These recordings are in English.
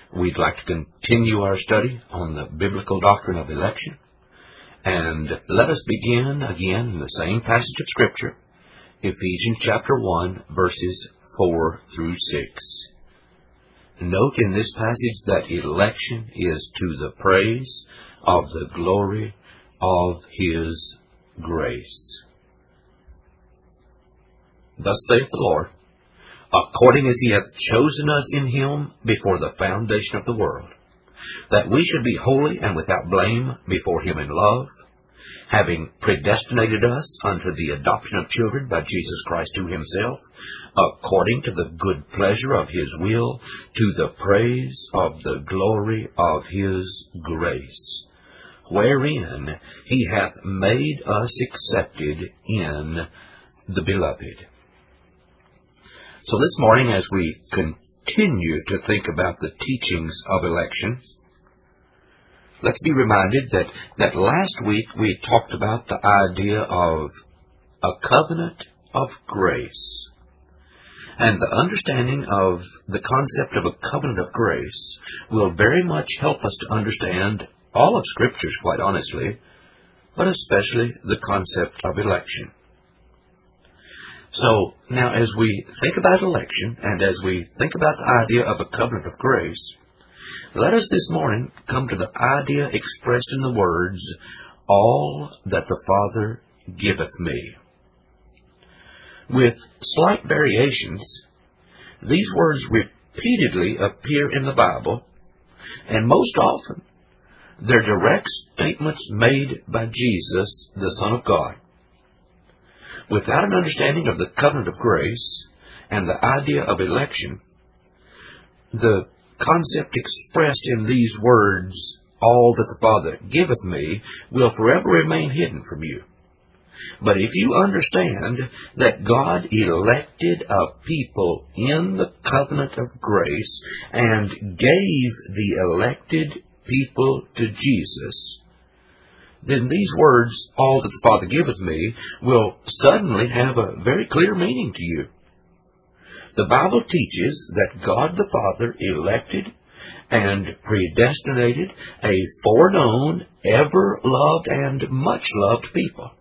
We'd like to continue our study on the biblical doctrine of election. And let us begin again in the same passage of Scripture, Ephesians chapter 1, verses 4 through 6. Note in this passage that election is to the praise of the glory of His grace. Thus saith the Lord, according as He hath chosen us in Him before the foundation of the world, that we should be holy and without blame before Him in love, having predestinated us unto the adoption of children by Jesus Christ to Himself, according to the good pleasure of His will, to the praise of the glory of His grace, wherein He hath made us accepted in the Beloved. So this morning, as we continue to think about the teachings of election, let's be reminded that last week we talked about the idea of a covenant of grace. And the understanding of the concept of a covenant of grace will very much help us to understand all of Scriptures, quite honestly, but especially the concept of election. So, now as we think about election, and as we think about the idea of a covenant of grace, let us this morning come to the idea expressed in the words, all that the Father giveth me. With slight variations, these words repeatedly appear in the Bible, and most often they're direct statements made by Jesus, the Son of God. Without an understanding of the covenant of grace and the idea of election, the concept expressed in these words, all that the Father giveth me, will forever remain hidden from you. But if you understand that God elected a people in the covenant of grace and gave the elected people to Jesus, then these words, all that the Father giveth me, will suddenly have a very clear meaning to you. The Bible teaches that God the Father elected and predestinated a foreknown, ever-loved, and much-loved people.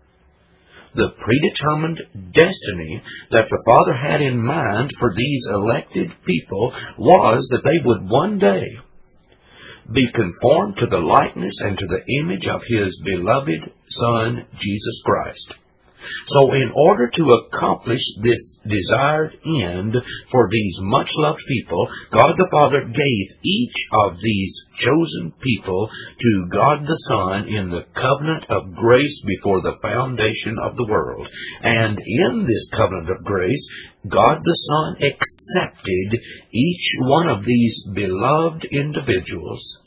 The predetermined destiny that the Father had in mind for these elected people was that they would one day be conformed to the likeness and to the image of His beloved Son, Jesus Christ. So in order to accomplish this desired end for these much-loved people, God the Father gave each of these chosen people to God the Son in the covenant of grace before the foundation of the world. And in this covenant of grace, God the Son accepted each one of these beloved individuals.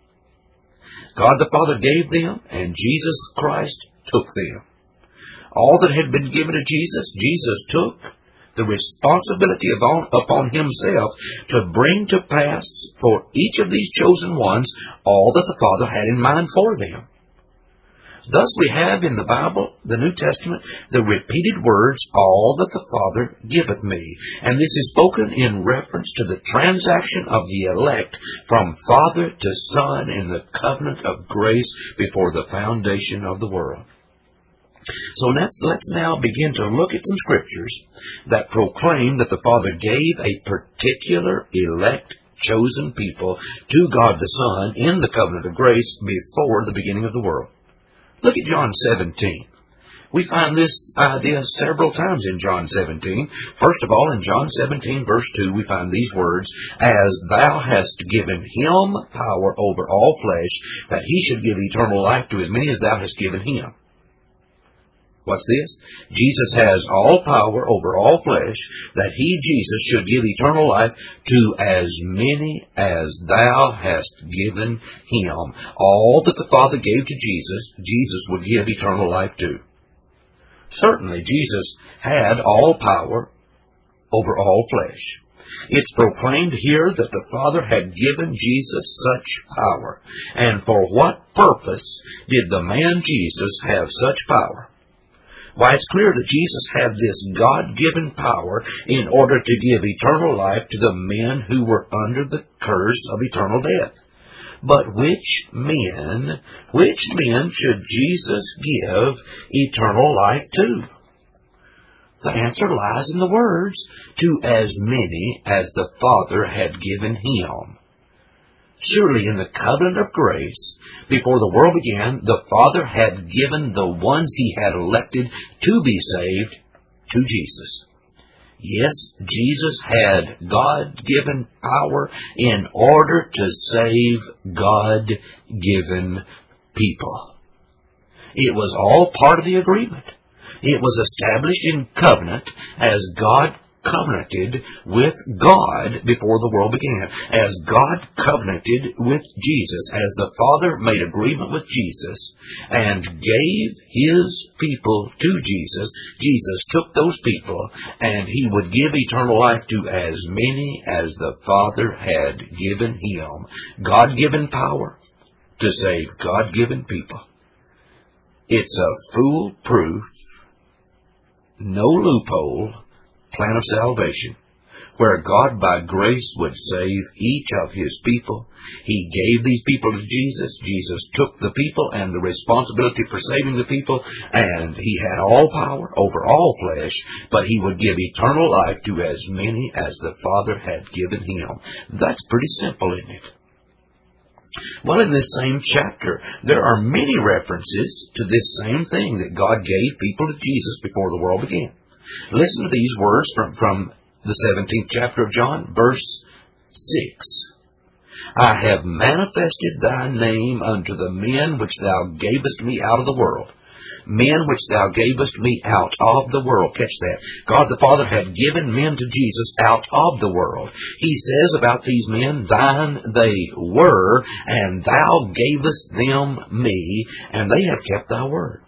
God the Father gave them, and Jesus Christ took them. All that had been given to Jesus, Jesus took the responsibility upon Himself to bring to pass for each of these chosen ones all that the Father had in mind for them. Thus we have in the Bible, the New Testament, the repeated words, all that the Father giveth me. And this is spoken in reference to the transaction of the elect from Father to Son in the covenant of grace before the foundation of the world. So let's now begin to look at some Scriptures that proclaim that the Father gave a particular elect chosen people to God the Son in the covenant of grace before the beginning of the world. Look at John 17. We find this idea several times in John 17. First of all, in John 17, verse 2, we find these words, as thou hast given Him power over all flesh, that He should give eternal life to as many as thou hast given Him. What's this? Jesus has all power over all flesh, that He, Jesus, should give eternal life to as many as thou hast given Him. All that the Father gave to Jesus, Jesus would give eternal life to. Certainly, Jesus had all power over all flesh. It's proclaimed here that the Father had given Jesus such power. And for what purpose did the man Jesus have such power? Why, it's clear that Jesus had this God-given power in order to give eternal life to the men who were under the curse of eternal death. But which men should Jesus give eternal life to? The answer lies in the words, to as many as the Father had given him. Surely in the covenant of grace, before the world began, the Father had given the ones he had elected to be saved to Jesus. Yes, Jesus had God-given power in order to save God-given people. It was all part of the agreement. It was established in covenant as God covenanted with God before the world began. As God covenanted with Jesus, as the Father made agreement with Jesus and gave his people to Jesus, Jesus took those people and he would give eternal life to as many as the Father had given him. God-given power to save God-given people. It's a foolproof, no loophole plan of salvation, where God by grace would save each of his people. He gave these people to Jesus. Jesus took the people and the responsibility for saving the people, and he had all power over all flesh, but he would give eternal life to as many as the Father had given him. That's pretty simple, isn't it? Well, in this same chapter, there are many references to this same thing, that God gave people to Jesus before the world began. Listen to these words from the 17th chapter of John, verse 6. I have manifested thy name unto the men which thou gavest me out of the world. Men which thou gavest me out of the world. Catch that. God the Father had given men to Jesus out of the world. He says about these men, thine they were, and thou gavest them me, and they have kept thy word.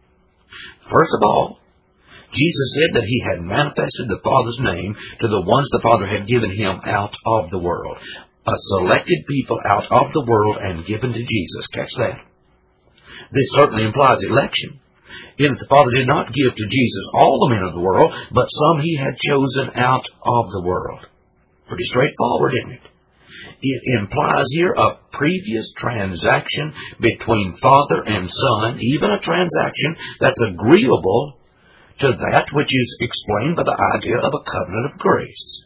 First of all, Jesus said that he had manifested the Father's name to the ones the Father had given him out of the world. A selected people out of the world and given to Jesus. Catch that. This certainly implies election, in that the Father did not give to Jesus all the men of the world, but some he had chosen out of the world. Pretty straightforward, isn't it? It implies here a previous transaction between Father and Son, even a transaction that's agreeable to that which is explained by the idea of a covenant of grace.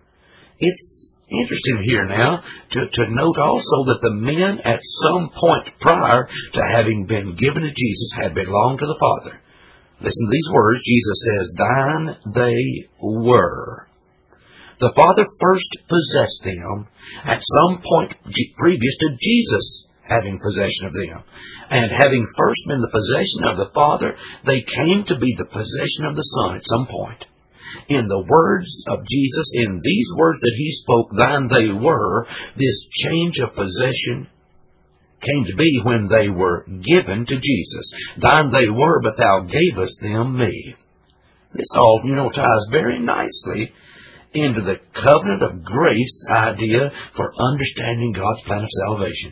It's interesting here now to note also that the men at some point prior to having been given to Jesus had belonged to the Father. Listen to these words. Jesus says, thine they were. The Father first possessed them at some point previous to Jesus having possession of them. And having first been the possession of the Father, they came to be the possession of the Son at some point. In the words of Jesus, in these words that he spoke, thine they were, this change of possession came to be when they were given to Jesus. Thine they were, but thou gavest them me. This all, ties very nicely into the covenant of grace idea for understanding God's plan of salvation.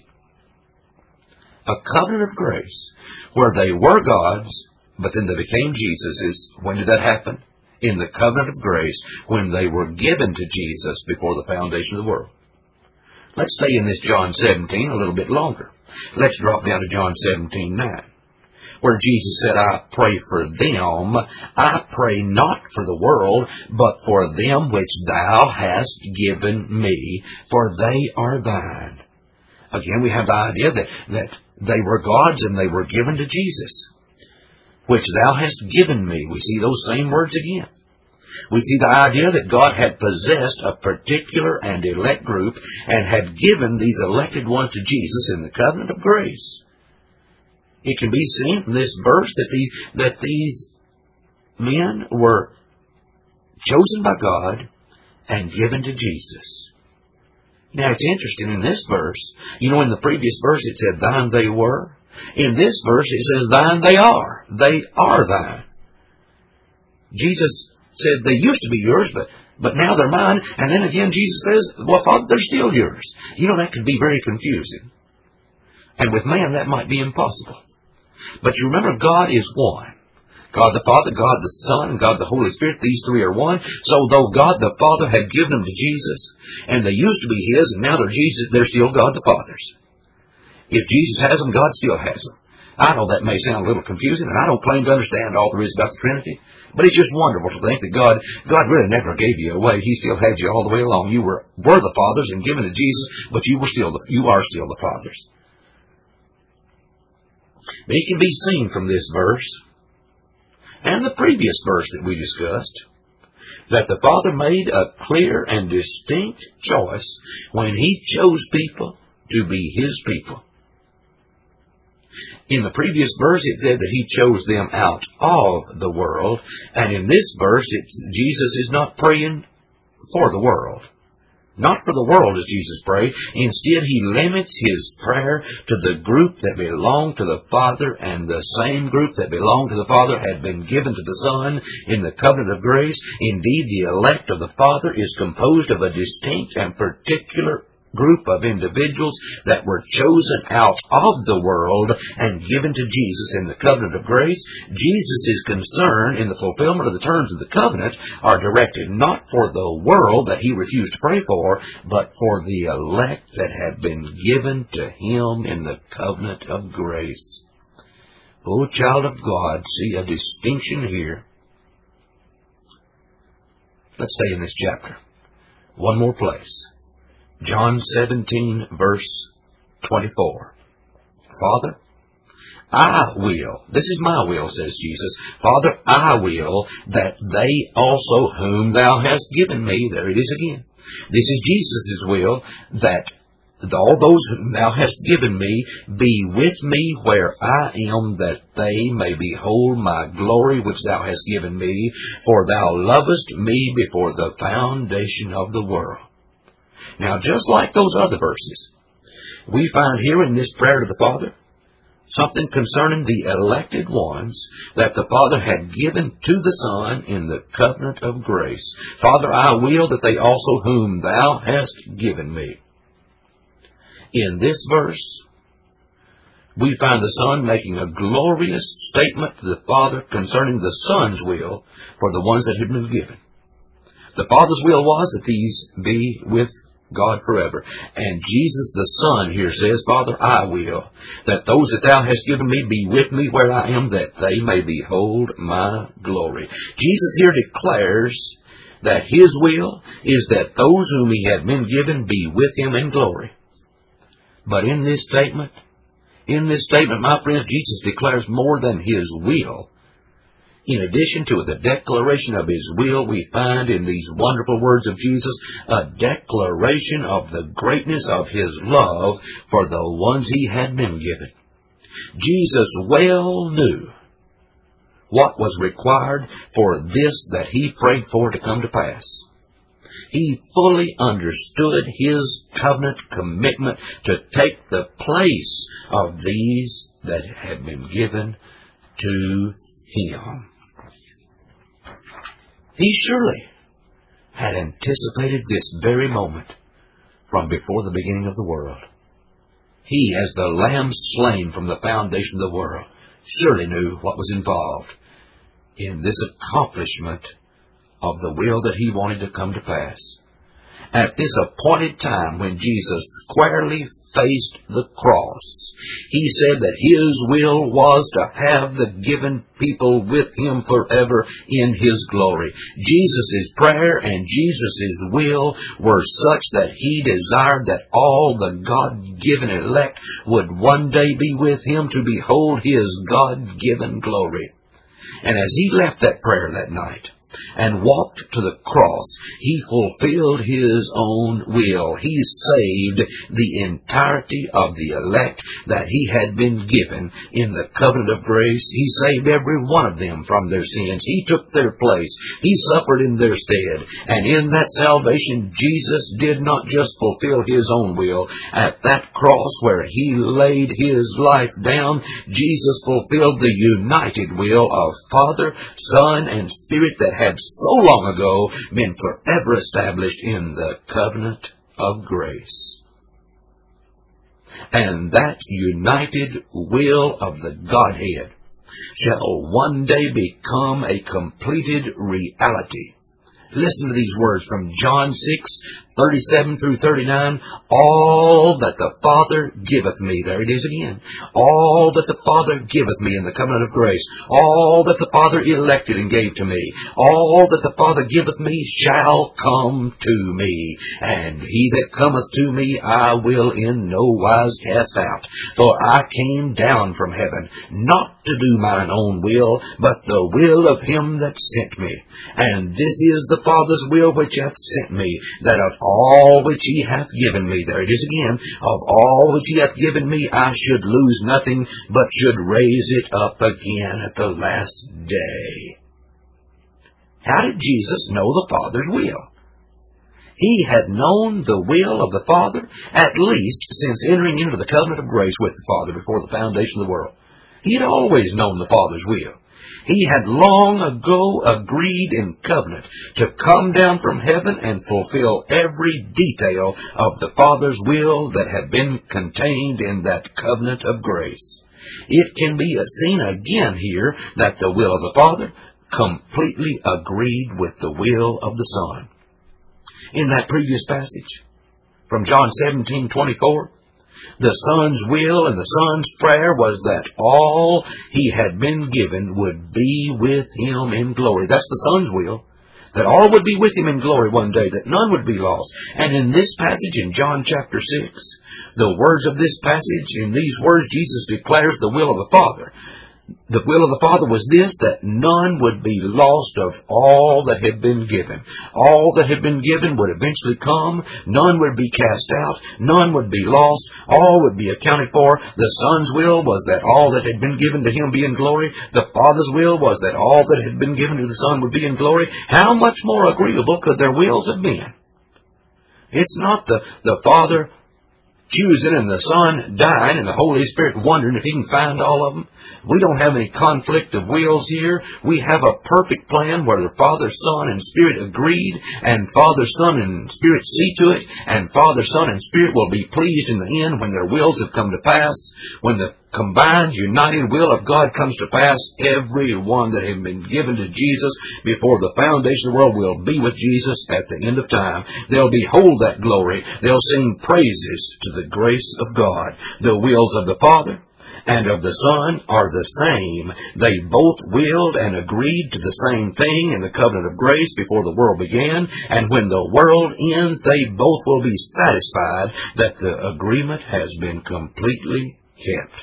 A covenant of grace where they were God's, but then they became Jesus's. When did that happen? In the covenant of grace, when they were given to Jesus before the foundation of the world. Let's stay in this John 17 a little bit longer. Let's drop down to John 17:9, where Jesus said, I pray for them. I pray not for the world, but for them which thou hast given me, for they are thine. Again, we have the idea that they were God's and they were given to Jesus. Which thou hast given me. We see those same words again. We see the idea that God had possessed a particular and elect group and had given these elected ones to Jesus in the covenant of grace. It can be seen from this verse that these men were chosen by God and given to Jesus. Now, it's interesting in this verse, in the previous verse it said, thine they were. In this verse it says, thine they are. They are thine. Jesus said, they used to be yours, but now they're mine. And then again Jesus says, well, Father, they're still yours. That can be very confusing. And with man, that might be impossible. But you remember, God is one. God the Father, God the Son, and God the Holy Spirit, these three are one. So though God the Father had given them to Jesus, and they used to be His, and now they're still God the Father's. If Jesus has them, God still has them. I know that may sound a little confusing, and I don't claim to understand all there is about the Trinity, but it's just wonderful to think that God really never gave you away. He still had you all the way along. You were the Father's and given to Jesus, but you are still the Father's. It can be seen from this verse and the previous verse that we discussed that the Father made a clear and distinct choice when He chose people to be His people. In the previous verse, it said that He chose them out of the world. And in this verse, Jesus is not praying for the world. Not for the world does Jesus pray. Instead, He limits His prayer to the group that belonged to the Father, and the same group that belonged to the Father had been given to the Son in the covenant of grace. Indeed, the elect of the Father is composed of a distinct and particular group of individuals that were chosen out of the world and given to Jesus in the covenant of grace. Jesus' concern in the fulfillment of the terms of the covenant are directed not for the world that He refused to pray for, but for the elect that had been given to Him in the covenant of grace. O child of God, see a distinction here. Let's stay in this chapter. One more place. John 17, verse 24. Father, I will, this is my will, says Jesus, Father, I will that they also whom Thou hast given me, there it is again. This is Jesus' will, that all those whom Thou hast given me be with me where I am, that they may behold my glory which Thou hast given me, for Thou lovest me before the foundation of the world. Now, just like those other verses, we find here in this prayer to the Father something concerning the elected ones that the Father had given to the Son in the covenant of grace. Father, I will that they also whom Thou hast given me. In this verse, we find the Son making a glorious statement to the Father concerning the Son's will for the ones that had been given. The Father's will was that these be with God forever. And Jesus the Son here says, Father, I will that those that Thou hast given me be with me where I am, that they may behold my glory. Jesus here declares that His will is that those whom He had been given be with Him in glory. But in this statement, my friends, Jesus declares more than His will. In addition to the declaration of His will, we find in these wonderful words of Jesus a declaration of the greatness of His love for the ones He had been given. Jesus well knew what was required for this that He prayed for to come to pass. He fully understood His covenant commitment to take the place of these that had been given to Him. He surely had anticipated this very moment from before the beginning of the world. He, as the Lamb slain from the foundation of the world, surely knew what was involved in this accomplishment of the will that He wanted to come to pass. At this appointed time when Jesus squarely faced the cross, He said that His will was to have the given people with Him forever in His glory. Jesus' prayer and Jesus' will were such that He desired that all the God-given elect would one day be with Him to behold His God-given glory. And as He left that prayer that night and walked to the cross, He fulfilled His own will. He saved the entirety of the elect that He had been given in the covenant of grace. He saved every one of them from their sins. He took their place. He suffered in their stead. And in that salvation, Jesus did not just fulfill His own will. At that cross where He laid His life down, Jesus fulfilled the united will of Father, Son, and Spirit that had so long ago been forever established in the covenant of grace. And that united will of the Godhead shall one day become a completed reality. Listen to these words from John 6:37 through 39. All that the Father giveth me, there it is again, all that the Father giveth me in the covenant of grace, all that the Father elected and gave to me, all that the Father giveth me shall come to me, and he that cometh to me I will in no wise cast out. For I came down from heaven, not to do mine own will, but the will of him that sent me. And this is the Father's will which hath sent me, that of all which he hath given me, there it is again, of all which he hath given me, I should lose nothing, but should raise it up again at the last day. How did Jesus know the Father's will? He had known the will of the Father at least since entering into the covenant of grace with the Father before the foundation of the world. He had always known the Father's will. He had long ago agreed in covenant to come down from heaven and fulfill every detail of the Father's will that had been contained in that covenant of grace. It can be seen again here that the will of the Father completely agreed with the will of the Son. In that previous passage from John 17:24, the Son's will and the Son's prayer was that all he had been given would be with him in glory. That's the Son's will, that all would be with him in glory one day, that none would be lost. And in this passage in John chapter 6, the words of this passage, in these words Jesus declares the will of the Father. The will of the Father was this, that none would be lost of all that had been given. All that had been given would eventually come. None would be cast out. None would be lost. All would be accounted for. The Son's will was that all that had been given to him be in glory. The Father's will was that all that had been given to the Son would be in glory. How much more agreeable could their wills have been? It's not the Father choosing and the Son dying and the Holy Spirit wondering if he can find all of them. We don't have any conflict of wills here. We have a perfect plan where the Father, Son, and Spirit agreed, and Father, Son, and Spirit see to it, and Father, Son, and Spirit will be pleased in the end when their wills have come to pass. When the combined, united will of God comes to pass, every one that had been given to Jesus before the foundation of the world will be with Jesus at the end of time. They'll behold that glory. They'll sing praises to the grace of God. The wills of the Father and of the Son are the same. They both willed and agreed to the same thing in the covenant of grace before the world began, and when the world ends, they both will be satisfied that the agreement has been completely kept.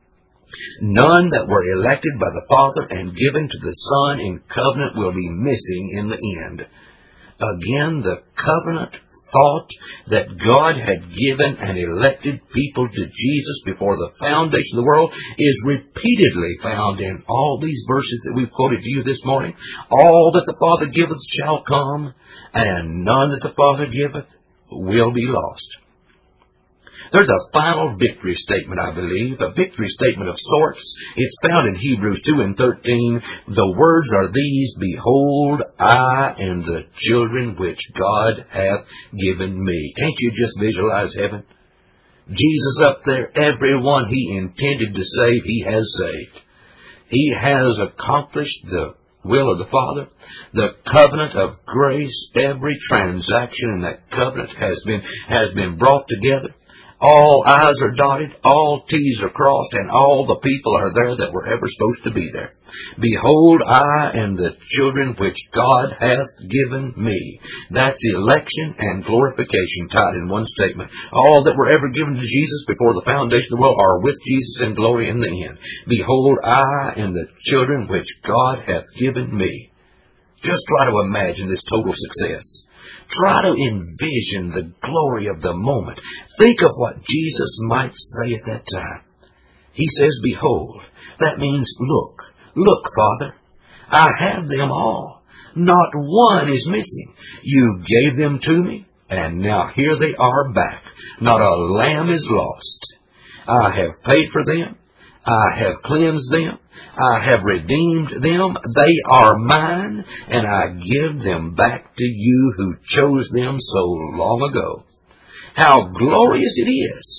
None that were elected by the Father and given to the Son in covenant will be missing in the end. Again, the covenant thought that God had given and elected people to Jesus before the foundation of the world is repeatedly found in all these verses that we've quoted to you this morning. All that the Father giveth shall come, and none that the Father giveth will be lost. There's a final victory statement, I believe, a victory statement of sorts. It's found in Hebrews 2:13. The words are these, Behold, I am the children which God hath given me. Can't you just visualize heaven? Jesus up there, everyone he intended to save, he has saved. He has accomplished the will of the Father. The covenant of grace, every transaction in that covenant has been brought together. All I's are dotted, all T's are crossed, and all the people are there that were ever supposed to be there. Behold, I am the children which God hath given me. That's election and glorification tied in one statement. All that were ever given to Jesus before the foundation of the world are with Jesus in glory in the end. Behold, I am the children which God hath given me. Just try to imagine this total success. Try to envision the glory of the moment. Think of what Jesus might say at that time. He says, Behold. That means, look. Look, Father. I have them all. Not one is missing. You gave them to me, and now here they are back. Not a lamb is lost. I have paid for them. I have cleansed them. I have redeemed them. They are mine, and I give them back to you who chose them so long ago. How glorious it is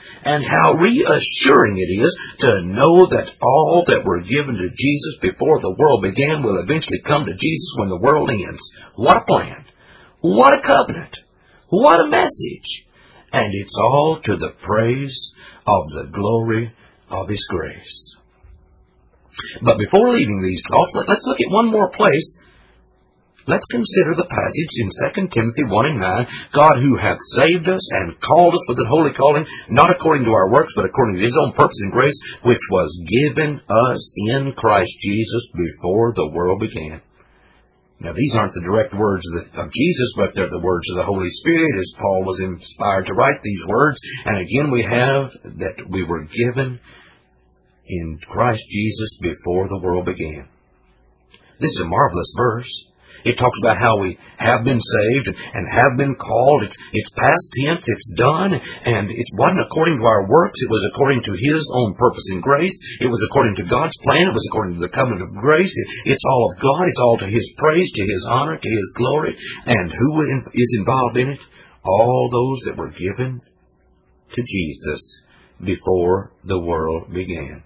And how reassuring it is to know that all that were given to Jesus before the world began will eventually come to Jesus when the world ends. What a plan! What a covenant! What a message! And it's all to the praise of the glory of His grace. But before leaving these thoughts, let's look at one more place. Let's consider the passage in 2 Timothy 1 and 9. God who hath saved us and called us with a holy calling, not according to our works, but according to His own purpose and grace, which was given us in Christ Jesus before the world began. Now, these aren't the direct words of Jesus, but they're the words of the Holy Spirit, as Paul was inspired to write these words. And again, we have that we were given in Christ Jesus before the world began. This is a marvelous verse. It talks about how we have been saved and have been called. It's past tense, it's done, and it wasn't according to our works. It was according to His own purpose and grace. It was according to God's plan. It was according to the covenant of grace. It's all of God. It's all to His praise, to His honor, to His glory. And who is involved in it? All those that were given to Jesus before the world began.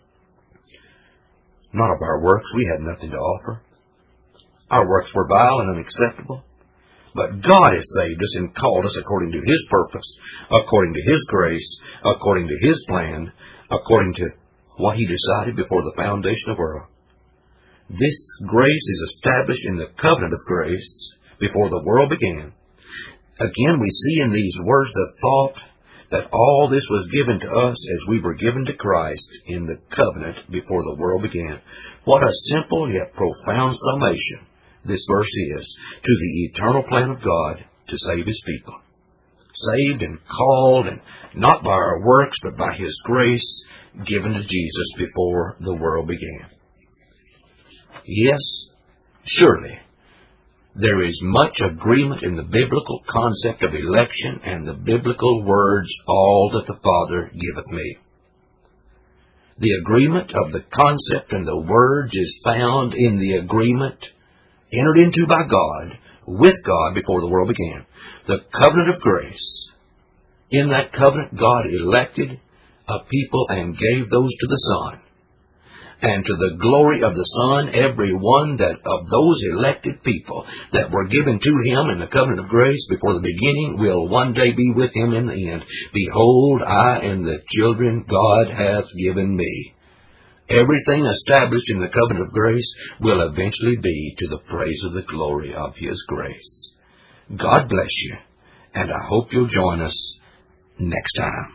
Not of our works. We had nothing to offer. Our works were vile and unacceptable. But God has saved us and called us according to His purpose, according to His grace, according to His plan, according to what He decided before the foundation of the world. This grace is established in the covenant of grace before the world began. Again, we see in these words the thought that all this was given to us as we were given to Christ in the covenant before the world began. What a simple yet profound summation this verse is to the eternal plan of God to save His people. Saved and called, and not by our works, but by His grace given to Jesus before the world began. Yes, surely, there is much agreement in the biblical concept of election and the biblical words, all that the Father giveth me. The agreement of the concept and the words is found in the agreement entered into by God, with God before the world began. The covenant of grace. In that covenant, God elected a people and gave those to the Son. And to the glory of the Son, every one that of those elected people that were given to Him in the covenant of grace before the beginning will one day be with Him in the end. Behold, I and the children God hath given me. Everything established in the covenant of grace will eventually be to the praise of the glory of His grace. God bless you, and I hope you'll join us next time.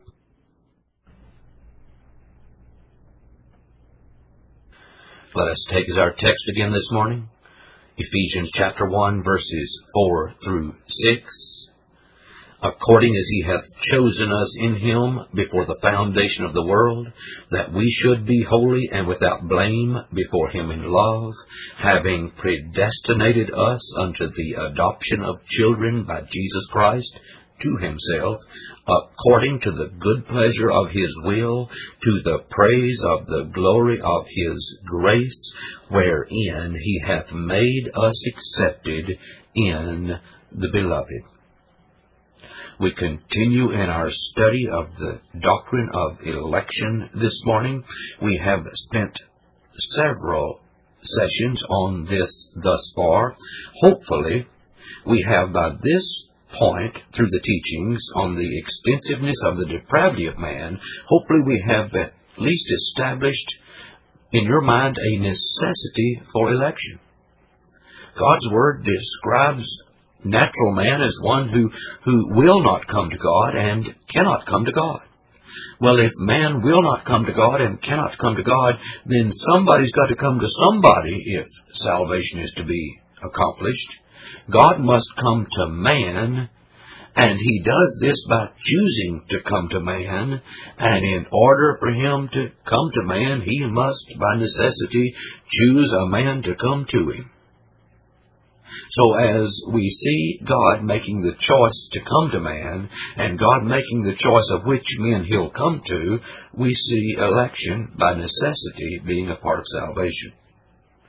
Let us take as our text again this morning, Ephesians chapter 1, verses 4 through 6. According as He hath chosen us in Him before the foundation of the world, that we should be holy and without blame before Him in love, having predestinated us unto the adoption of children by Jesus Christ to Himself, according to the good pleasure of His will, to the praise of the glory of His grace, wherein He hath made us accepted in the Beloved. We continue in our study of the doctrine of election this morning. We have spent several sessions on this thus far. Hopefully, we have by this point, through the teachings on the extensiveness of the depravity of man, hopefully we have at least established in your mind a necessity for election. God's Word describes natural man as one who will not come to God and cannot come to God. Well, if man will not come to God and cannot come to God, then somebody's got to come to somebody if salvation is to be accomplished. God must come to man, and He does this by choosing to come to man, and in order for Him to come to man, He must, by necessity, choose a man to come to Him. So as we see God making the choice to come to man, and God making the choice of which men He'll come to, we see election by necessity being a part of salvation.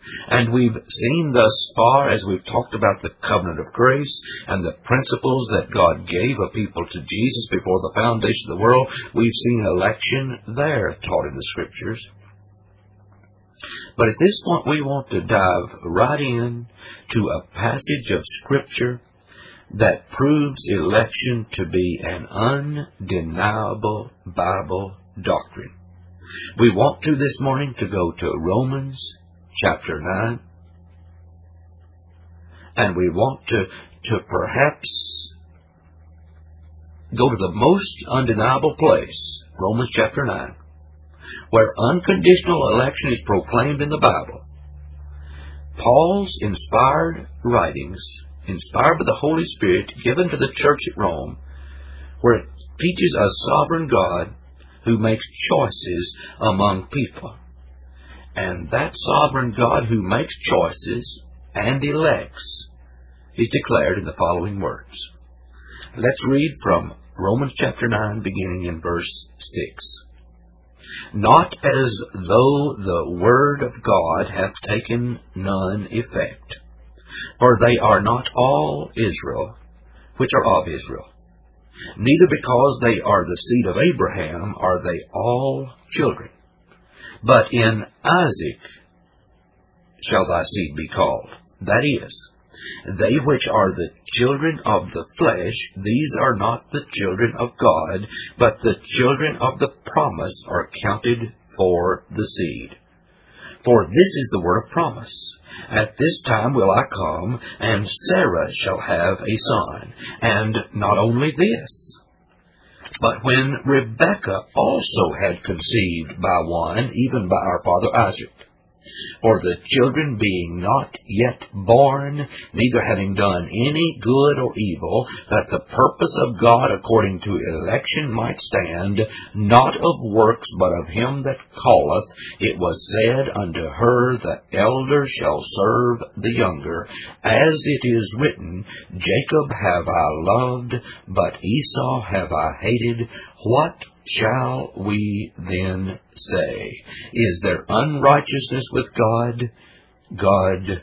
And we've seen thus far, as we've talked about the covenant of grace and the principles that God gave a people to Jesus before the foundation of the world, we've seen election there taught in the Scriptures. But at this point, we want to dive right in to a passage of Scripture that proves election to be an undeniable Bible doctrine. We want to this morning to go to Romans chapter 9, and we want to perhaps go to the most undeniable place, Romans chapter 9, where unconditional election is proclaimed in the Bible. Paul's inspired writings, inspired by the Holy Spirit, given to the church at Rome, where it teaches a sovereign God who makes choices among people. And that sovereign God who makes choices and elects is declared in the following words. Let's read from Romans chapter 9, beginning in verse 6. Not as though the word of God hath taken none effect, for they are not all Israel, which are of Israel. Neither because they are the seed of Abraham are they all children. But in Isaac shall thy seed be called. That is, they which are the children of the flesh, these are not the children of God, but the children of the promise are counted for the seed. For this is the word of promise. At this time will I come, and Sarah shall have a son. And not only this, but when Rebekah also had conceived by one, even by our father Isaac, for the children being not yet born, neither having done any good or evil, that the purpose of God according to election might stand, not of works, but of him that calleth, it was said unto her, the elder shall serve the younger. As it is written, Jacob have I loved, but Esau have I hated. What shall we then say? Is there unrighteousness with God? God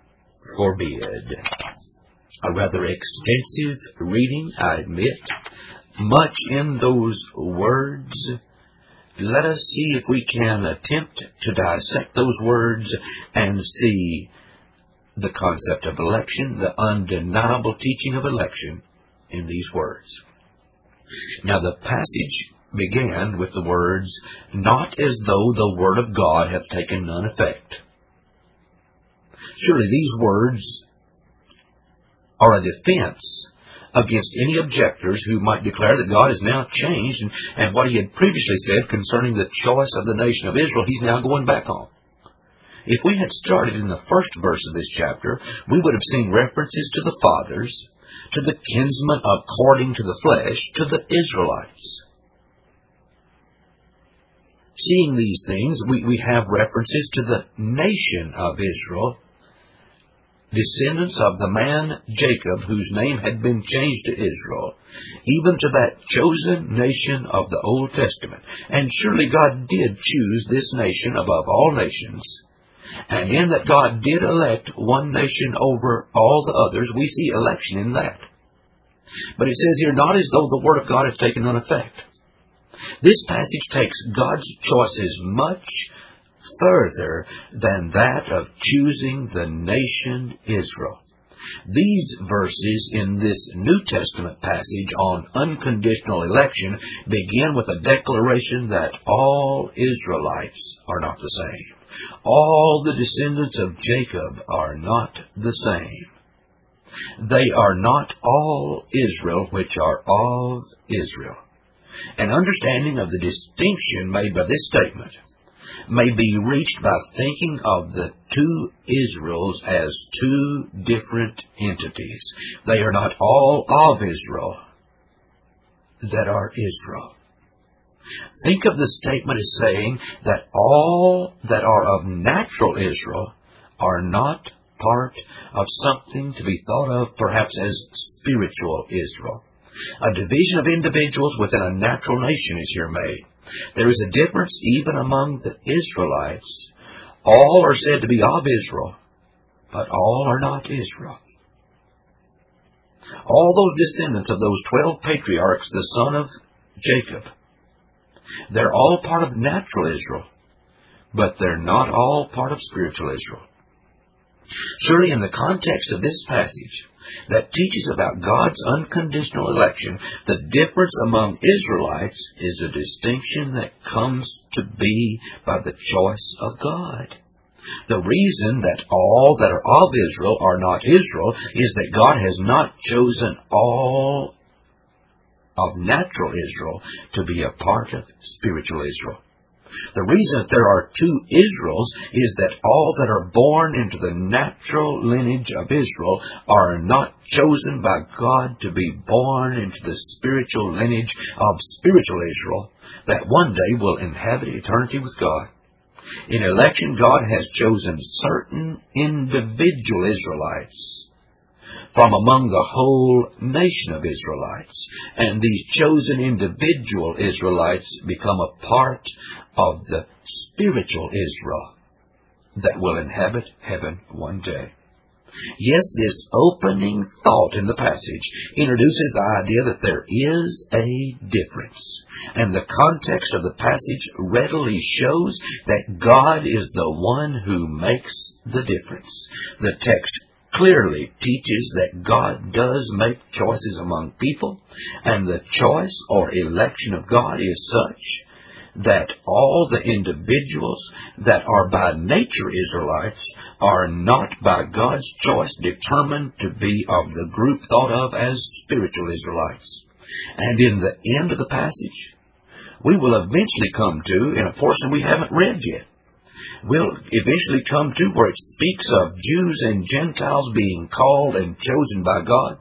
forbid. A rather extensive reading, I admit. Much in those words. Let us see if we can attempt to dissect those words and see the concept of election, the undeniable teaching of election in these words. Now the passage began with the words, not as though the word of God hath taken none effect. Surely these words are a defense against any objectors who might declare that God has now changed and what he had previously said concerning the choice of the nation of Israel, he's now going back on. If we had started in the first verse of this chapter, we would have seen references to the fathers, to the kinsmen according to the flesh, to the Israelites. Seeing these things, we have references to the nation of Israel, descendants of the man Jacob, whose name had been changed to Israel, even to that chosen nation of the Old Testament. And surely God did choose this nation above all nations. And in that God did elect one nation over all the others, we see election in that. But it says here, not as though the word of God has taken none effect. This passage takes God's choices much further than that of choosing the nation Israel. These verses in this New Testament passage on unconditional election begin with a declaration that all Israelites are not the same. All the descendants of Jacob are not the same. They are not all Israel which are of Israel. An understanding of the distinction made by this statement may be reached by thinking of the two Israels as two different entities. They are not all of Israel that are Israel. Think of the statement as saying that all that are of natural Israel are not part of something to be thought of perhaps as spiritual Israel. A division of individuals within a natural nation is here made. There is a difference even among the Israelites All are said to be of Israel, but all are not Israel. All those descendants of those 12 patriarchs, the son of Jacob, they're all part of natural Israel, but they're not all part of spiritual Israel. Surely in the context of this passage that teaches about God's unconditional election, the difference among Israelites is a distinction that comes to be by the choice of God. The reason that all that are of Israel are not Israel is that God has not chosen all of natural Israel to be a part of spiritual Israel. The reason that there are two Israels is that all that are born into the natural lineage of Israel are not chosen by God to be born into the spiritual lineage of spiritual Israel that one day will inhabit eternity with God. In election, God has chosen certain individual Israelites from among the whole nation of Israelites, and these chosen individual Israelites become a part of the spiritual Israel that will inhabit heaven one day. Yes, this opening thought in the passage introduces the idea that there is a difference. And the context of the passage readily shows that God is the one who makes the difference. The text clearly teaches that God does make choices among people, and the choice or election of God is such that all the individuals that are by nature Israelites are not by God's choice determined to be of the group thought of as spiritual Israelites. And in the end of the passage, we will eventually come to, in a portion we haven't read yet, we'll eventually come to where it speaks of Jews and Gentiles being called and chosen by God.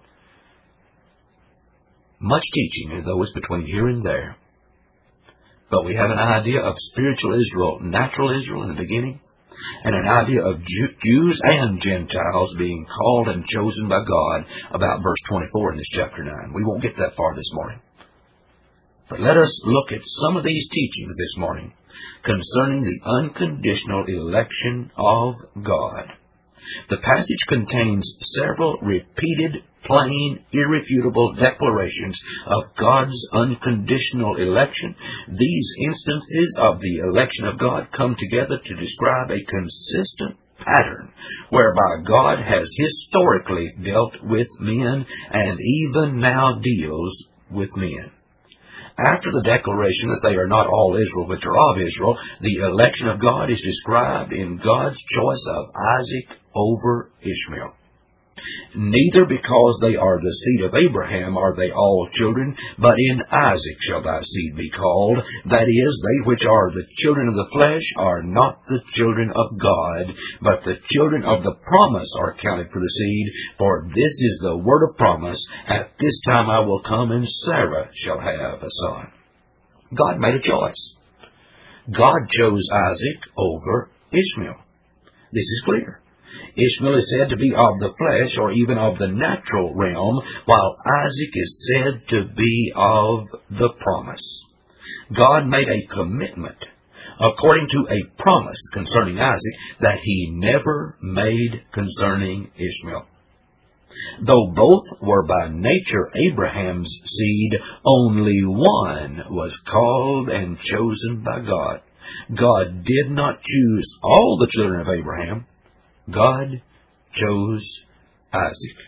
Much teaching, though, is between here and there. But we have an idea of spiritual Israel, natural Israel in the beginning, and an idea of Jews and Gentiles being called and chosen by God about verse 24 in this chapter 9. We won't get that far this morning. But let us look at some of these teachings this morning concerning the unconditional election of God. The passage contains several repeated, plain, irrefutable declarations of God's unconditional election. These instances of the election of God come together to describe a consistent pattern whereby God has historically dealt with men and even now deals with men. After the declaration that they are not all Israel, which are of Israel, the election of God is described in God's choice of Isaac over Ishmael. Neither because they are the seed of Abraham are they all children, but in Isaac shall thy seed be called. That is, they which are the children of the flesh are not the children of God, but the children of the promise are counted for the seed. For this is the word of promise, at this time I will come, and Sarah shall have a son. God made a choice. God chose Isaac over Ishmael. This is clear. Ishmael is said to be of the flesh or even of the natural realm, while Isaac is said to be of the promise. God made a commitment, according to a promise concerning Isaac, that he never made concerning Ishmael. Though both were by nature Abraham's seed, only one was called and chosen by God. God did not choose all the children of Abraham. God chose Isaac.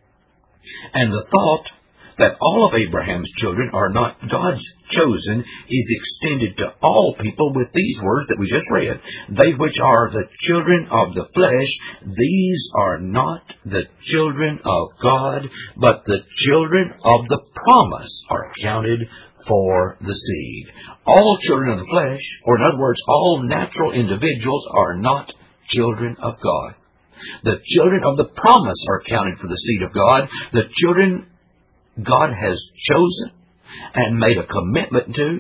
And the thought that all of Abraham's children are not God's chosen is extended to all people with these words that we just read. They which are the children of the flesh, these are not the children of God, but the children of the promise are counted for the seed. All children of the flesh, or in other words, all natural individuals are not children of God. The children of the promise are counted for the seed of God. The children God has chosen and made a commitment to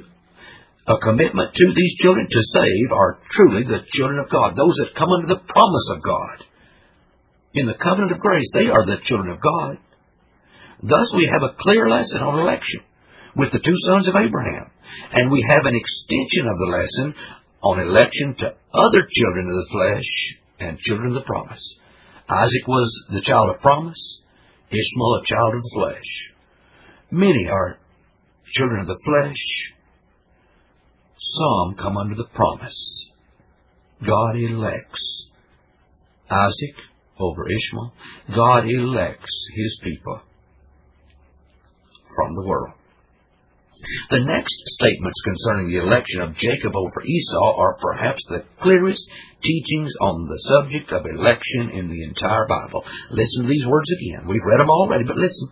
these children to save are truly the children of God, those that come under the promise of God. In the covenant of grace, they are the children of God. Thus we have a clear lesson on election with the two sons of Abraham, and we have an extension of the lesson on election to other children of the flesh and children of the promise. Isaac was the child of promise, Ishmael a child of the flesh. Many are children of the flesh. Some come under the promise. God elects Isaac over Ishmael. God elects His people from the world. The next statements concerning the election of Jacob over Esau are perhaps the clearest teachings on the subject of election in the entire Bible. Listen to these words again. We've read them already, but listen.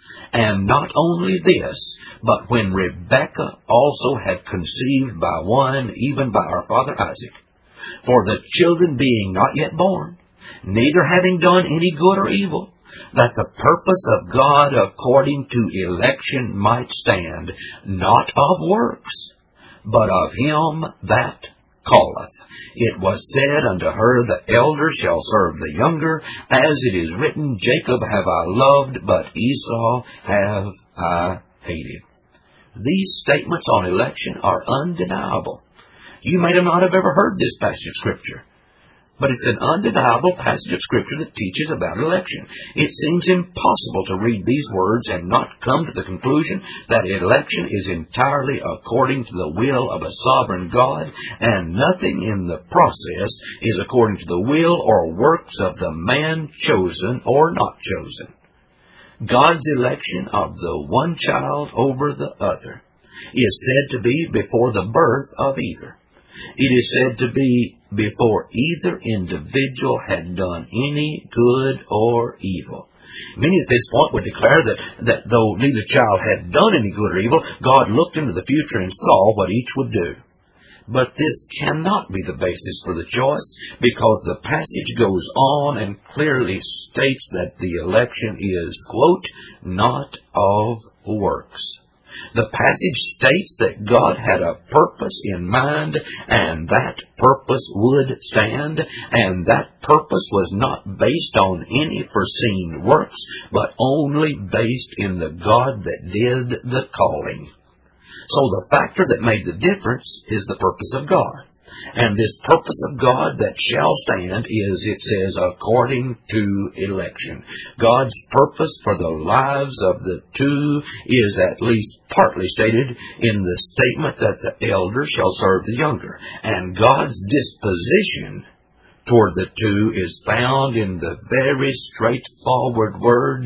And not only this, but when Rebekah also had conceived by one, even by our father Isaac, for the children being not yet born, neither having done any good or evil, that the purpose of God according to election might stand, not of works, but of him that calleth. It was said unto her, the elder shall serve the younger, as it is written, Jacob have I loved, but Esau have I hated. These statements on election are undeniable. You may not have ever heard this passage of Scripture, but it's an undeniable passage of Scripture that teaches about election. It seems impossible to read these words and not come to the conclusion that election is entirely according to the will of a sovereign God, and nothing in the process is according to the will or works of the man chosen or not chosen. God's election of the one child over the other is said to be before the birth of either. It is said to be before either individual had done any good or evil. Many at this point would declare that though neither child had done any good or evil, God looked into the future and saw what each would do. But this cannot be the basis for the choice, because the passage goes on and clearly states that the election is, quote, not of works. The passage states that God had a purpose in mind, and that purpose would stand, and that purpose was not based on any foreseen works, but only based in the God that did the calling. So the factor that made the difference is the purpose of God. And this purpose of God that shall stand is, it says, according to election. God's purpose for the lives of the two is at least partly stated in the statement that the elder shall serve the younger. And God's disposition toward the two is found in the very straightforward words,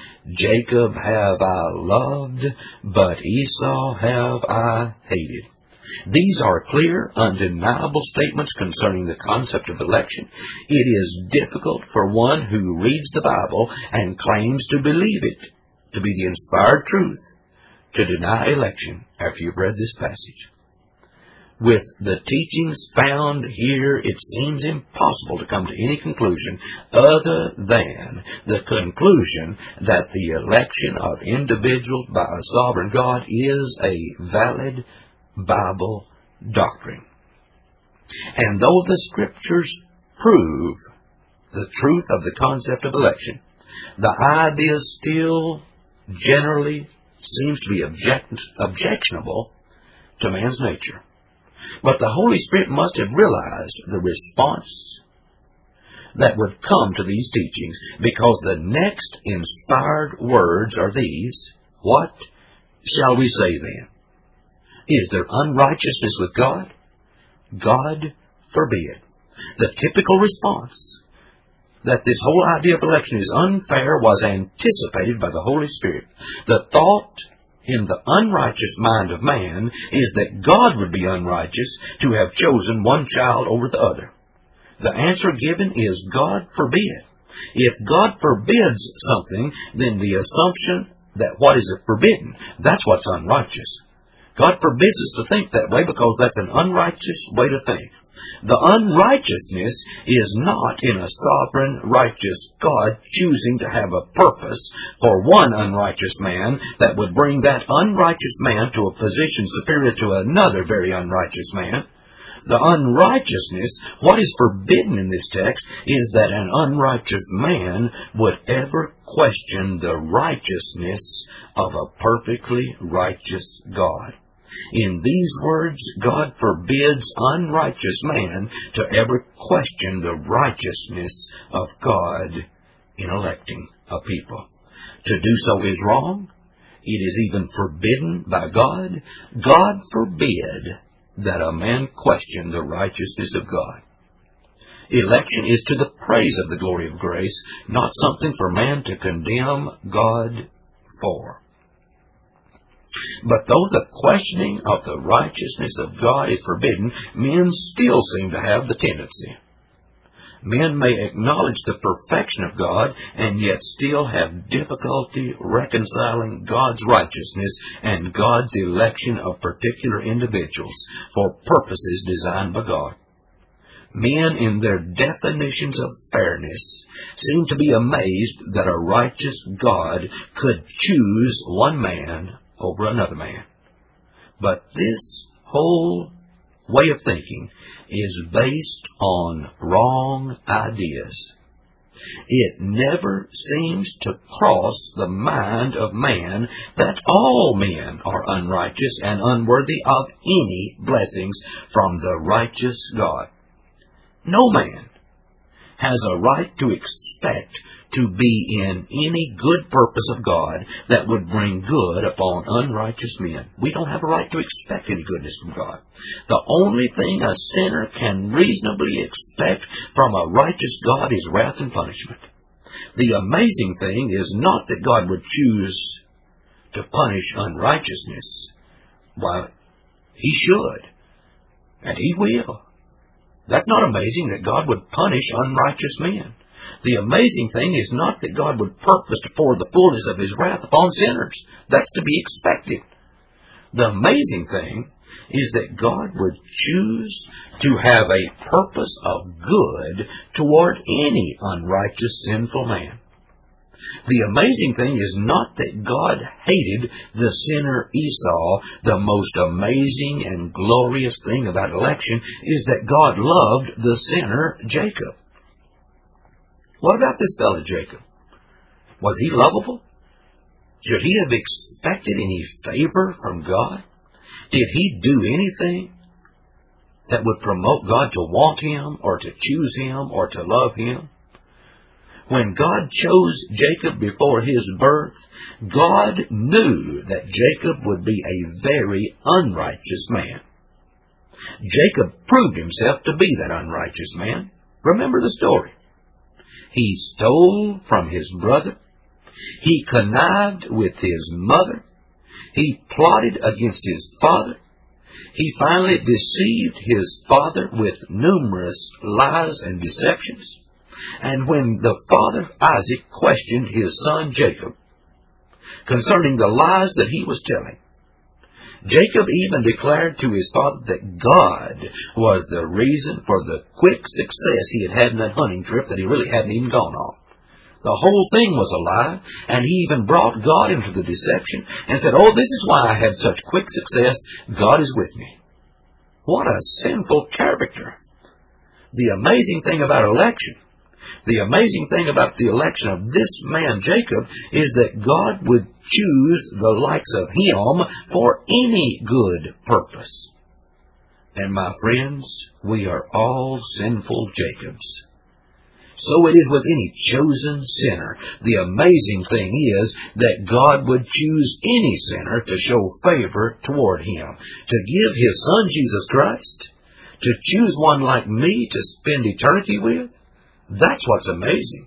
Jacob have I loved, but Esau have I hated. These are clear, undeniable statements concerning the concept of election. It is difficult for one who reads the Bible and claims to believe it to be the inspired truth to deny election after you've read this passage. With the teachings found here, it seems impossible to come to any conclusion other than the conclusion that the election of individuals by a sovereign God is a valid Bible doctrine. And though the Scriptures prove the truth of the concept of election, the idea still generally seems to be objectionable to man's nature. But the Holy Spirit must have realized the response that would come to these teachings, because the next inspired words are these, what shall we say then? Is there unrighteousness with God? God forbid. The typical response that this whole idea of election is unfair was anticipated by the Holy Spirit. The thought in the unrighteous mind of man is that God would be unrighteous to have chosen one child over the other. The answer given is God forbid. If God forbids something, then the assumption that what is forbidden, that's what's unrighteous. God forbids us to think that way because that's an unrighteous way to think. The unrighteousness is not in a sovereign, righteous God choosing to have a purpose for one unrighteous man that would bring that unrighteous man to a position superior to another very unrighteous man. The unrighteousness, what is forbidden in this text, is that an unrighteous man would ever question the righteousness of a perfectly righteous God. In these words, God forbids unrighteous man to ever question the righteousness of God in electing a people. To do so is wrong. It is even forbidden by God. God forbid that a man question the righteousness of God. Election is to the praise of the glory of grace, not something for man to condemn God for. But though the questioning of the righteousness of God is forbidden, men still seem to have the tendency. Men may acknowledge the perfection of God and yet still have difficulty reconciling God's righteousness and God's election of particular individuals for purposes designed by God. Men, in their definitions of fairness, seem to be amazed that a righteous God could choose one man over another man. But this whole way of thinking is based on wrong ideas. It never seems to cross the mind of man that all men are unrighteous and unworthy of any blessings from the righteous God. No man has a right to expect to be in any good purpose of God that would bring good upon unrighteous men. We don't have a right to expect any goodness from God. The only thing a sinner can reasonably expect from a righteous God is wrath and punishment. The amazing thing is not that God would choose to punish unrighteousness. Why, He should, and He will. That's not amazing that God would punish unrighteous men. The amazing thing is not that God would purpose to pour the fullness of His wrath upon sinners. That's to be expected. The amazing thing is that God would choose to have a purpose of good toward any unrighteous, sinful man. The amazing thing is not that God hated the sinner Esau. The most amazing and glorious thing about election is that God loved the sinner Jacob. What about this fellow Jacob? Was he lovable? Should he have expected any favor from God? Did he do anything that would promote God to want him or to choose him or to love him? When God chose Jacob before his birth, God knew that Jacob would be a very unrighteous man. Jacob proved himself to be that unrighteous man. Remember the story. He stole from his brother. He connived with his mother. He plotted against his father. He finally deceived his father with numerous lies and deceptions. And when the father Isaac questioned his son Jacob concerning the lies that he was telling, Jacob even declared to his father that God was the reason for the quick success he had had in that hunting trip that he really hadn't even gone on. The whole thing was a lie, and he even brought God into the deception and said, "Oh, this is why I had such quick success. God is with me." What a sinful character. The amazing thing about election, the amazing thing about the election of this man Jacob, is that God would choose the likes of him for any good purpose. And my friends, we are all sinful Jacobs. So it is with any chosen sinner. The amazing thing is that God would choose any sinner to show favor toward him, to give his Son Jesus Christ, to choose one like me to spend eternity with. That's what's amazing.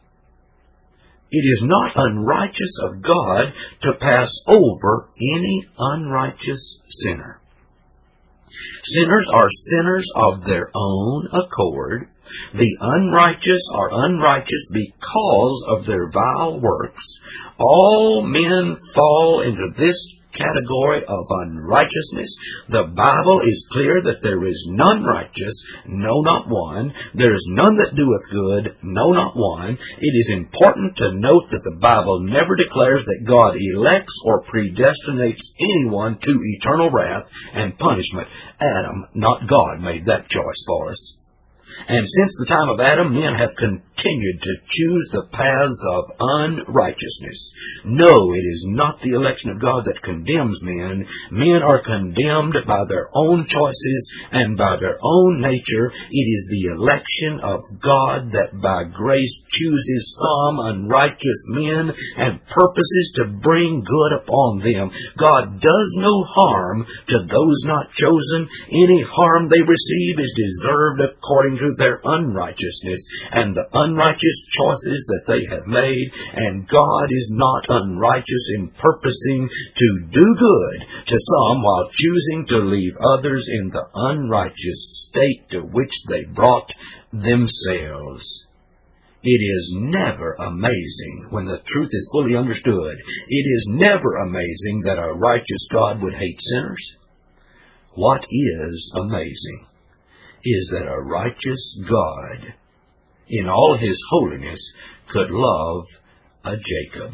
It is not unrighteous of God to pass over any unrighteous sinner. Sinners are sinners of their own accord. The unrighteous are unrighteous because of their vile works. All men fall into this category of unrighteousness. The Bible is clear that there is none righteous, no, not one. There is none that doeth good, no, not one. It is important to note that the Bible never declares that God elects or predestinates anyone to eternal wrath and punishment. Adam, not God, made that choice for us. And since the time of Adam, men have continued to choose the paths of unrighteousness. No, it is not the election of God that condemns men. Men are condemned by their own choices and by their own nature. It is the election of God that by grace chooses some unrighteous men and purposes to bring good upon them. God does no harm to those not chosen. Any harm they receive is deserved according to their unrighteousness and the unrighteous choices that they have made. And God is not unrighteous in purposing to do good to some while choosing to leave others in the unrighteous state to which they brought themselves. It is never amazing when the truth is fully understood. It is never amazing that a righteous God would hate sinners. What is amazing is that a righteous God, in all His holiness, could love a Jacob.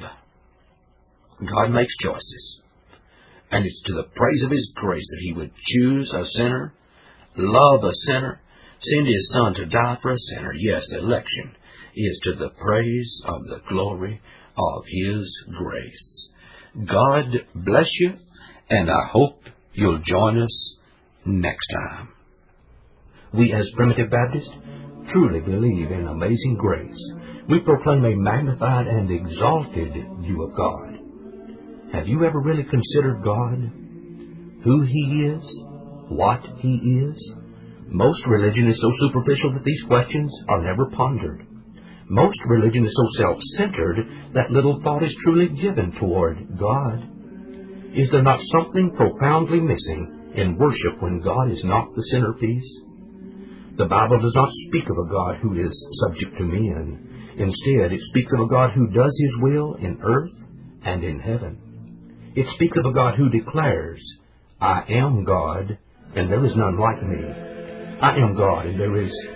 God makes choices, and it's to the praise of His grace that He would choose a sinner, love a sinner, send His Son to die for a sinner. Yes, election is to the praise of the glory of His grace. God bless you, and I hope you'll join us next time. We as Primitive Baptists truly believe in amazing grace. We proclaim a magnified and exalted view of God. Have you ever really considered God? Who He is? What He is? Most religion is so superficial that these questions are never pondered. Most religion is so self-centered that little thought is truly given toward God. Is there not something profoundly missing in worship when God is not the centerpiece? The Bible does not speak of a God who is subject to men. Instead, it speaks of a God who does His will in earth and in heaven. It speaks of a God who declares, I am God, and there is none like me. I am God, and there is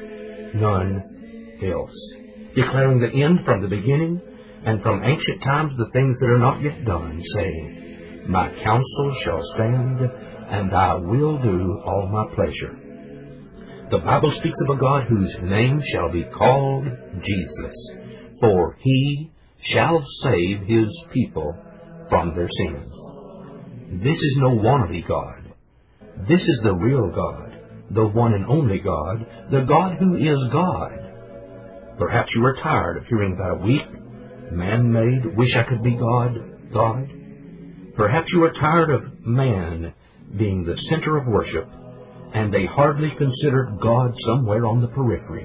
none else. Declaring the end from the beginning, and from ancient times the things that are not yet done, saying, My counsel shall stand, and I will do all my pleasure. The Bible speaks of a God whose name shall be called Jesus, for He shall save His people from their sins. This is no wannabe God. This is the real God, the one and only God, the God who is God. Perhaps you are tired of hearing about a weak, man-made, wish-I-could-be-God. Perhaps you are tired of man being the center of worship and a hardly considered God somewhere on the periphery.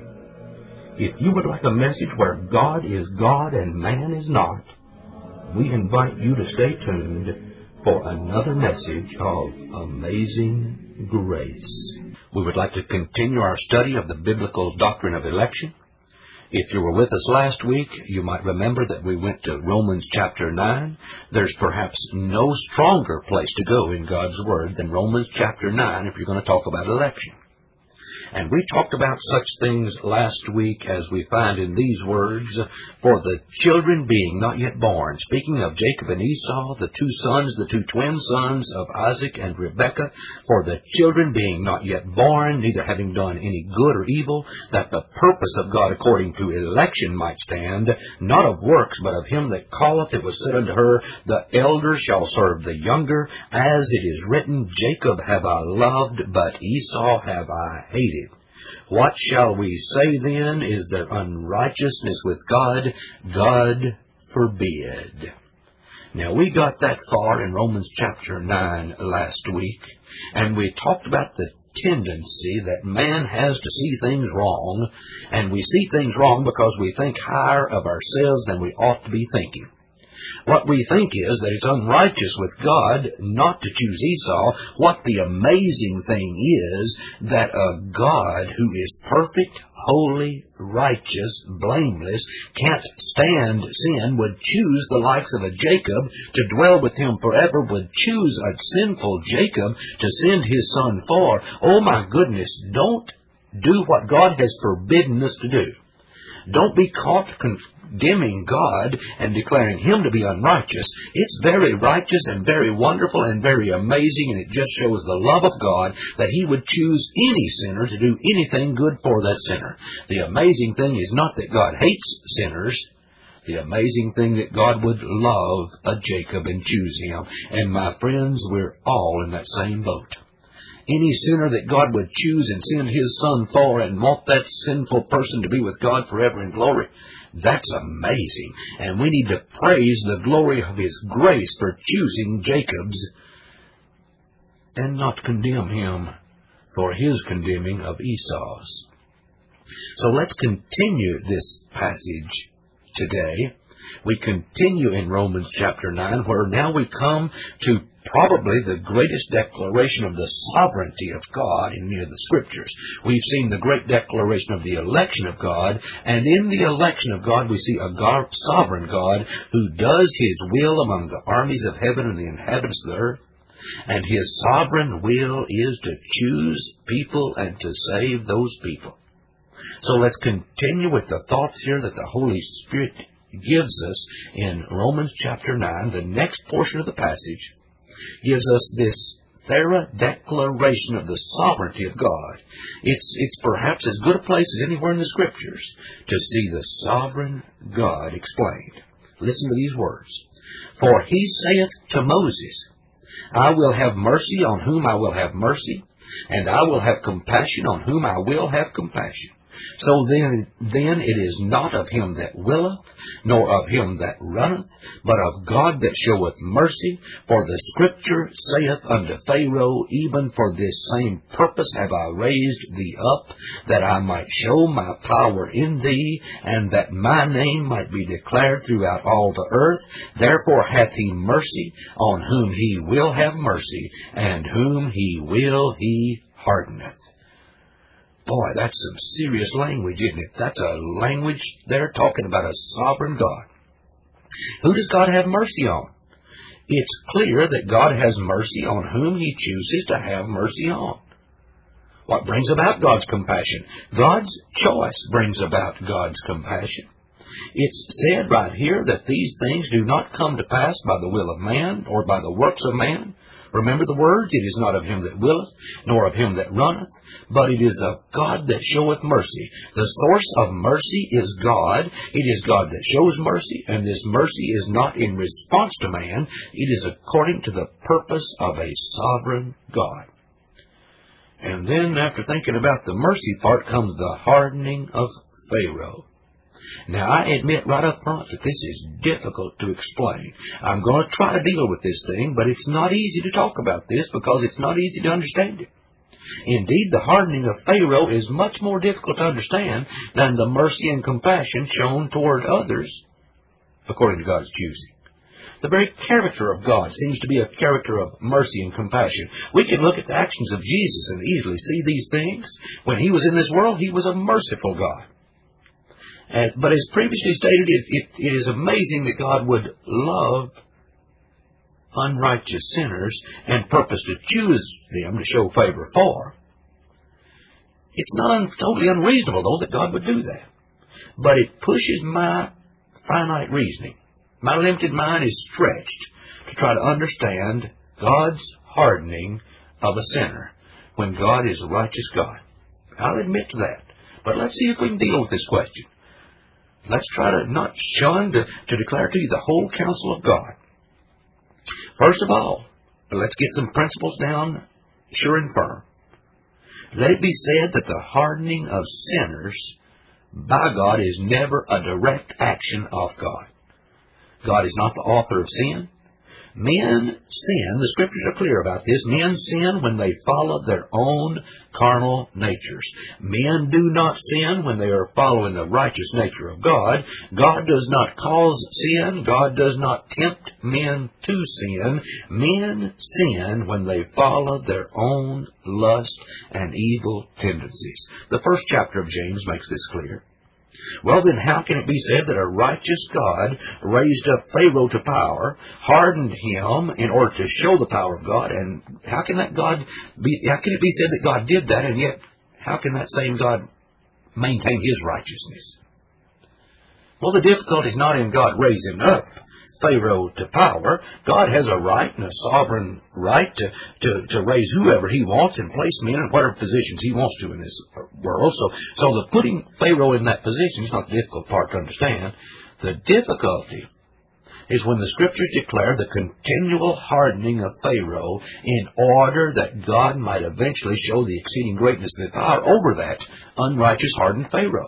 If you would like a message where God is God and man is not, we invite you to stay tuned for another message of Amazing Grace. We would like to continue our study of the biblical doctrine of election. If you were with us last week, you might remember that we went to Romans chapter 9. There's perhaps no stronger place to go in God's Word than Romans chapter 9 if you're going to talk about election. And we talked about such things last week as we find in these words, for the children being not yet born. Speaking of Jacob and Esau, the two sons, the two twin sons of Isaac and Rebekah, for the children being not yet born, neither having done any good or evil, that the purpose of God according to election might stand, not of works, but of him that calleth. It was said unto her, the elder shall serve the younger, as it is written, Jacob have I loved, but Esau have I hated. What shall we say then? Is there unrighteousness with God? God forbid. Now, we got that far in Romans chapter 9 last week, and we talked about the tendency that man has to see things wrong, and we see things wrong because we think higher of ourselves than we ought to be thinking. What we think is that it's unrighteous with God not to choose Esau. What the amazing thing is that a God who is perfect, holy, righteous, blameless, can't stand sin, would choose the likes of a Jacob to dwell with him forever, would choose a sinful Jacob to send his son for. Oh my goodness, don't do what God has forbidden us to do. Don't be caught condemning God and declaring Him to be unrighteous. It's very righteous and very wonderful and very amazing, and it just shows the love of God that He would choose any sinner to do anything good for that sinner. The amazing thing is not that God hates sinners. The amazing thing that God would love a Jacob and choose him. And my friends, we're all in that same boat. Any sinner that God would choose and send His Son for and want that sinful person to be with God forever in glory, that's amazing. And we need to praise the glory of His grace for choosing Jacob's and not condemn him for His condemning of Esau's. So let's continue this passage today. We continue in Romans chapter 9, where now we come to probably the greatest declaration of the sovereignty of God in any of the Scriptures. We've seen the great declaration of the election of God, and in the election of God we see a sovereign God who does His will among the armies of heaven and the inhabitants of the earth. And His sovereign will is to choose people and to save those people. So let's continue with the thoughts here that the Holy Spirit gives us in Romans chapter 9. The next portion of the passage gives us this thorough declaration of the sovereignty of God. It's perhaps as good a place as anywhere in the Scriptures to see the sovereign God explained. Listen to these words. For He saith to Moses, I will have mercy on whom I will have mercy, and I will have compassion on whom I will have compassion. So then it is not of him that willeth, nor of him that runneth, but of God that showeth mercy. For the Scripture saith unto Pharaoh, even for this same purpose have I raised thee up, that I might show my power in thee, and that my name might be declared throughout all the earth. Therefore hath He mercy on whom He will have mercy, and whom He will He hardeneth. Boy, that's some serious language, isn't it? That's a language there talking about a sovereign God. Who does God have mercy on? It's clear that God has mercy on whom He chooses to have mercy on. What brings about God's compassion? God's choice brings about God's compassion. It's said right here that these things do not come to pass by the will of man or by the works of man. Remember the words, it is not of him that willeth, nor of him that runneth, but it is of God that showeth mercy. The source of mercy is God. It is God that shows mercy, and this mercy is not in response to man. It is according to the purpose of a sovereign God. And then, after thinking about the mercy part, comes the hardening of Pharaoh. Now, I admit right up front that this is difficult to explain. I'm going to try to deal with this thing, but it's not easy to talk about this because it's not easy to understand it. Indeed, the hardening of Pharaoh is much more difficult to understand than the mercy and compassion shown toward others, according to God's choosing. The very character of God seems to be a character of mercy and compassion. We can look at the actions of Jesus and easily see these things. When He was in this world, He was a merciful God. But as previously stated, it is amazing that God would love unrighteous sinners and purpose to choose them to show favor for. It's not totally unreasonable, though, that God would do that. But it pushes my finite reasoning. My limited mind is stretched to try to understand God's hardening of a sinner when God is a righteous God. I'll admit to that. But let's see if we can deal with this question. Let's try to not shun to declare to you the whole counsel of God. First of all, let's get some principles down sure and firm. Let it be said that the hardening of sinners by God is never a direct action of God. God is not the author of sin. Men sin, the Scriptures are clear about this, men sin when they follow their own carnal natures. Men do not sin when they are following the righteous nature of God. God does not cause sin. God does not tempt men to sin. Men sin when they follow their own lust and evil tendencies. The first chapter of James makes this clear. Well, then how can it be said that a righteous God raised up Pharaoh to power, hardened him in order to show the power of God, and how can it be said that God did that, and yet how can that same God maintain His righteousness? Well, the difficulty is not in God raising up Pharaoh to power. God has a right and a sovereign right to raise whoever He wants and place men in whatever positions He wants to in this world. So the putting Pharaoh in that position is not the difficult part to understand. The difficulty is when the Scriptures declare the continual hardening of Pharaoh in order that God might eventually show the exceeding greatness of His power over that unrighteous, hardened Pharaoh.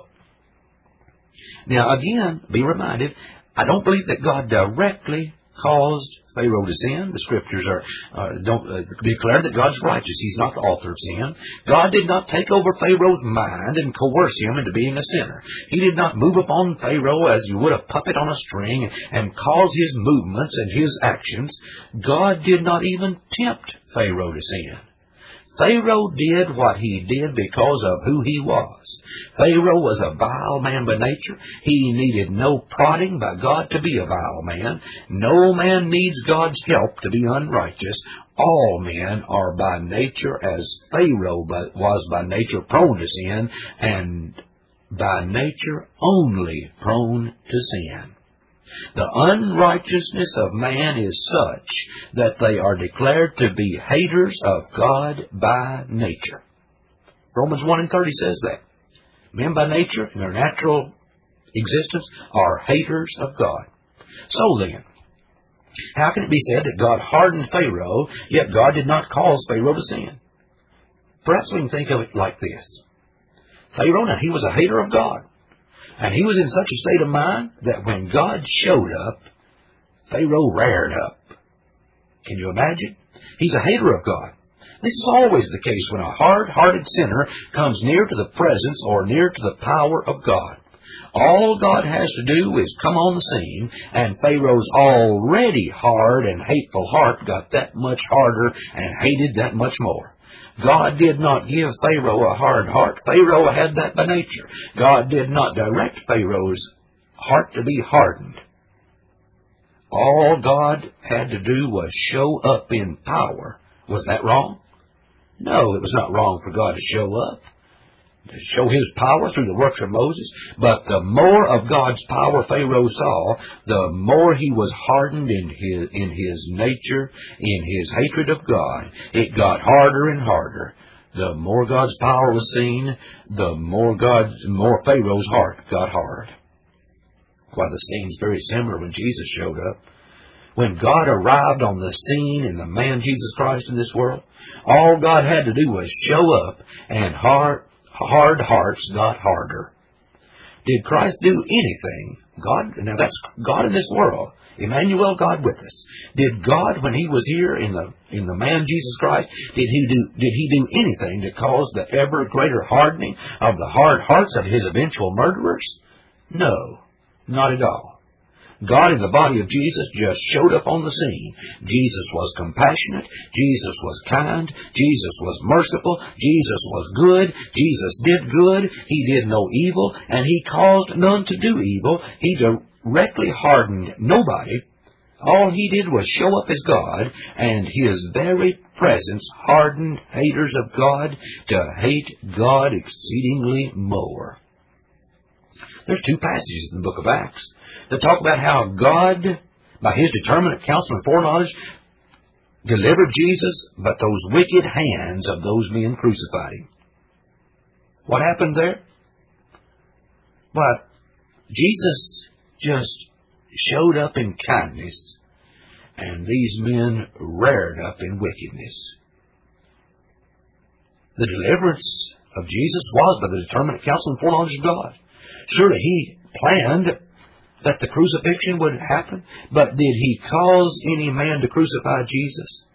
Now, again, be reminded, I don't believe that God directly caused Pharaoh to sin. The Scriptures don't declare that God's righteous. He's not the author of sin. God did not take over Pharaoh's mind and coerce him into being a sinner. He did not move upon Pharaoh as you would a puppet on a string and cause his movements and his actions. God did not even tempt Pharaoh to sin. Pharaoh did what he did because of who he was. Pharaoh was a vile man by nature. He needed no prodding by God to be a vile man. No man needs God's help to be unrighteous. All men are by nature, as Pharaoh was by nature, prone to sin, and by nature only prone to sin. The unrighteousness of man is such that they are declared to be haters of God by nature. Romans 1:30 says that. Men by nature, in their natural existence, are haters of God. So then, how can it be said that God hardened Pharaoh, yet God did not cause Pharaoh to sin? Perhaps we can think of it like this. Pharaoh, now he was a hater of God. And he was in such a state of mind that when God showed up, Pharaoh reared up. Can you imagine? He's a hater of God. This is always the case when a hard-hearted sinner comes near to the presence or near to the power of God. All God has to do is come on the scene, and Pharaoh's already hard and hateful heart got that much harder and hated that much more. God did not give Pharaoh a hard heart. Pharaoh had that by nature. God did not direct Pharaoh's heart to be hardened. All God had to do was show up in power. Was that wrong? No, it was not wrong for God to show up, to show His power through the works of Moses. But the more of God's power Pharaoh saw, the more he was hardened in his nature, in his hatred of God. It got harder and harder. The more God's power was seen, the more Pharaoh's heart got hard. Why, the scene's very similar when Jesus showed up. When God arrived on the scene in the man Jesus Christ in this world, all God had to do was show up, and hard hearts got harder. Did Christ do anything? Now that's God in this world. Emmanuel, God with us. Did God, when He was here in the man Jesus Christ, did He do anything to cause the ever greater hardening of the hard hearts of His eventual murderers? No, not at all. God in the body of Jesus just showed up on the scene. Jesus was compassionate. Jesus was kind. Jesus was merciful. Jesus was good. Jesus did good. He did no evil, and He caused none to do evil. He directly hardened nobody. All He did was show up as God, and His very presence hardened haters of God to hate God exceedingly more. There's two passages in the book of Acts that talk about how God, by His determinate counsel and foreknowledge, delivered Jesus, but those wicked hands of those men crucified Him. What happened there? But Jesus just showed up in kindness, and these men reared up in wickedness. The deliverance of Jesus was by the determinate counsel and foreknowledge of God. Surely He planned that the crucifixion would happen, but did He cause any man to crucify Jesus?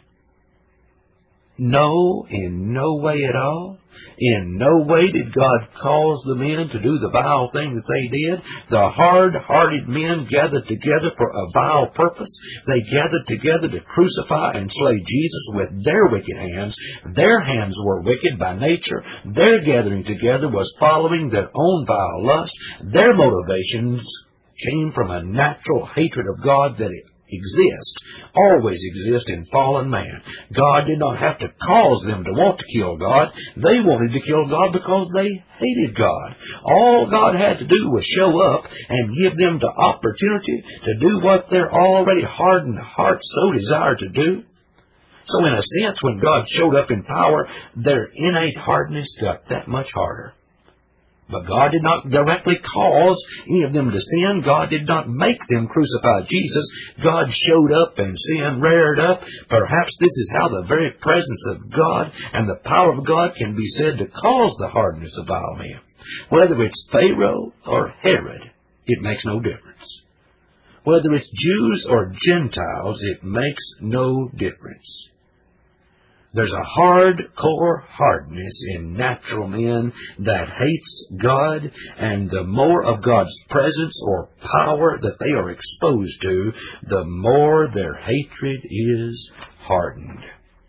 No, in no way at all. In no way did God cause the men to do the vile thing that they did. The hard-hearted men gathered together for a vile purpose. They gathered together to crucify and slay Jesus with their wicked hands. Their hands were wicked by nature. Their gathering together was following their own vile lust. Their motivations came from a natural hatred of God that exists always exist in fallen man. God did not have to cause them to want to kill God. They wanted to kill God because they hated God. All God had to do was show up and give them the opportunity to do what their already hardened hearts so desired to do. So in a sense, when God showed up in power, their innate hardness got that much harder. But God did not directly cause any of them to sin. God did not make them crucify Jesus. God showed up and sin reared up. Perhaps this is how the very presence of God and the power of God can be said to cause the hardness of vile men. Whether it's Pharaoh or Herod, it makes no difference. Whether it's Jews or Gentiles, it makes no difference. There's a hardcore hardness in natural men that hates God, and the more of God's presence or power that they are exposed to, the more their hatred is hardened.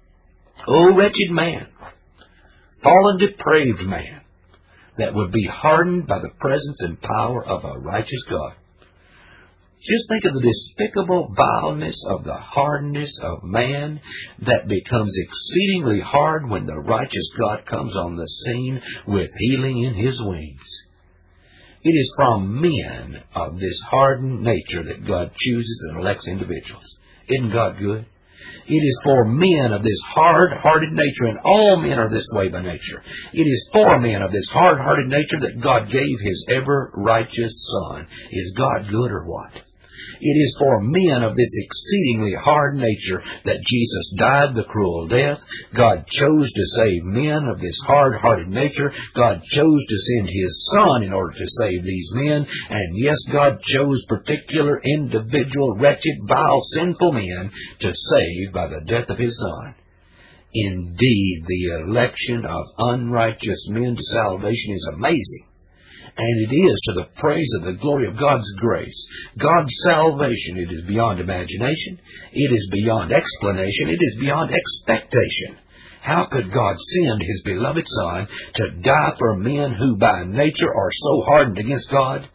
O wretched man, fallen depraved man, that would be hardened by the presence and power of a righteous God. Just think of the despicable vileness of the hardness of man that becomes exceedingly hard when the righteous God comes on the scene with healing in His wings. It is from men of this hardened nature that God chooses and elects individuals. Isn't God good? It is for men of this hard-hearted nature, and all men are this way by nature. It is for men of this hard-hearted nature that God gave His ever-righteous Son. Is God good or what? It is for men of this exceedingly hard nature that Jesus died the cruel death. God chose to save men of this hard-hearted nature. God chose to send His Son in order to save these men. And yes, God chose particular individual, wretched, vile, sinful men to save by the death of His Son. Indeed, the election of unrighteous men to salvation is amazing. And it is to the praise of the glory of God's grace. God's salvation, it is beyond imagination. It is beyond explanation. It is beyond expectation. How could God send His beloved Son to die for men who by nature are so hardened against God?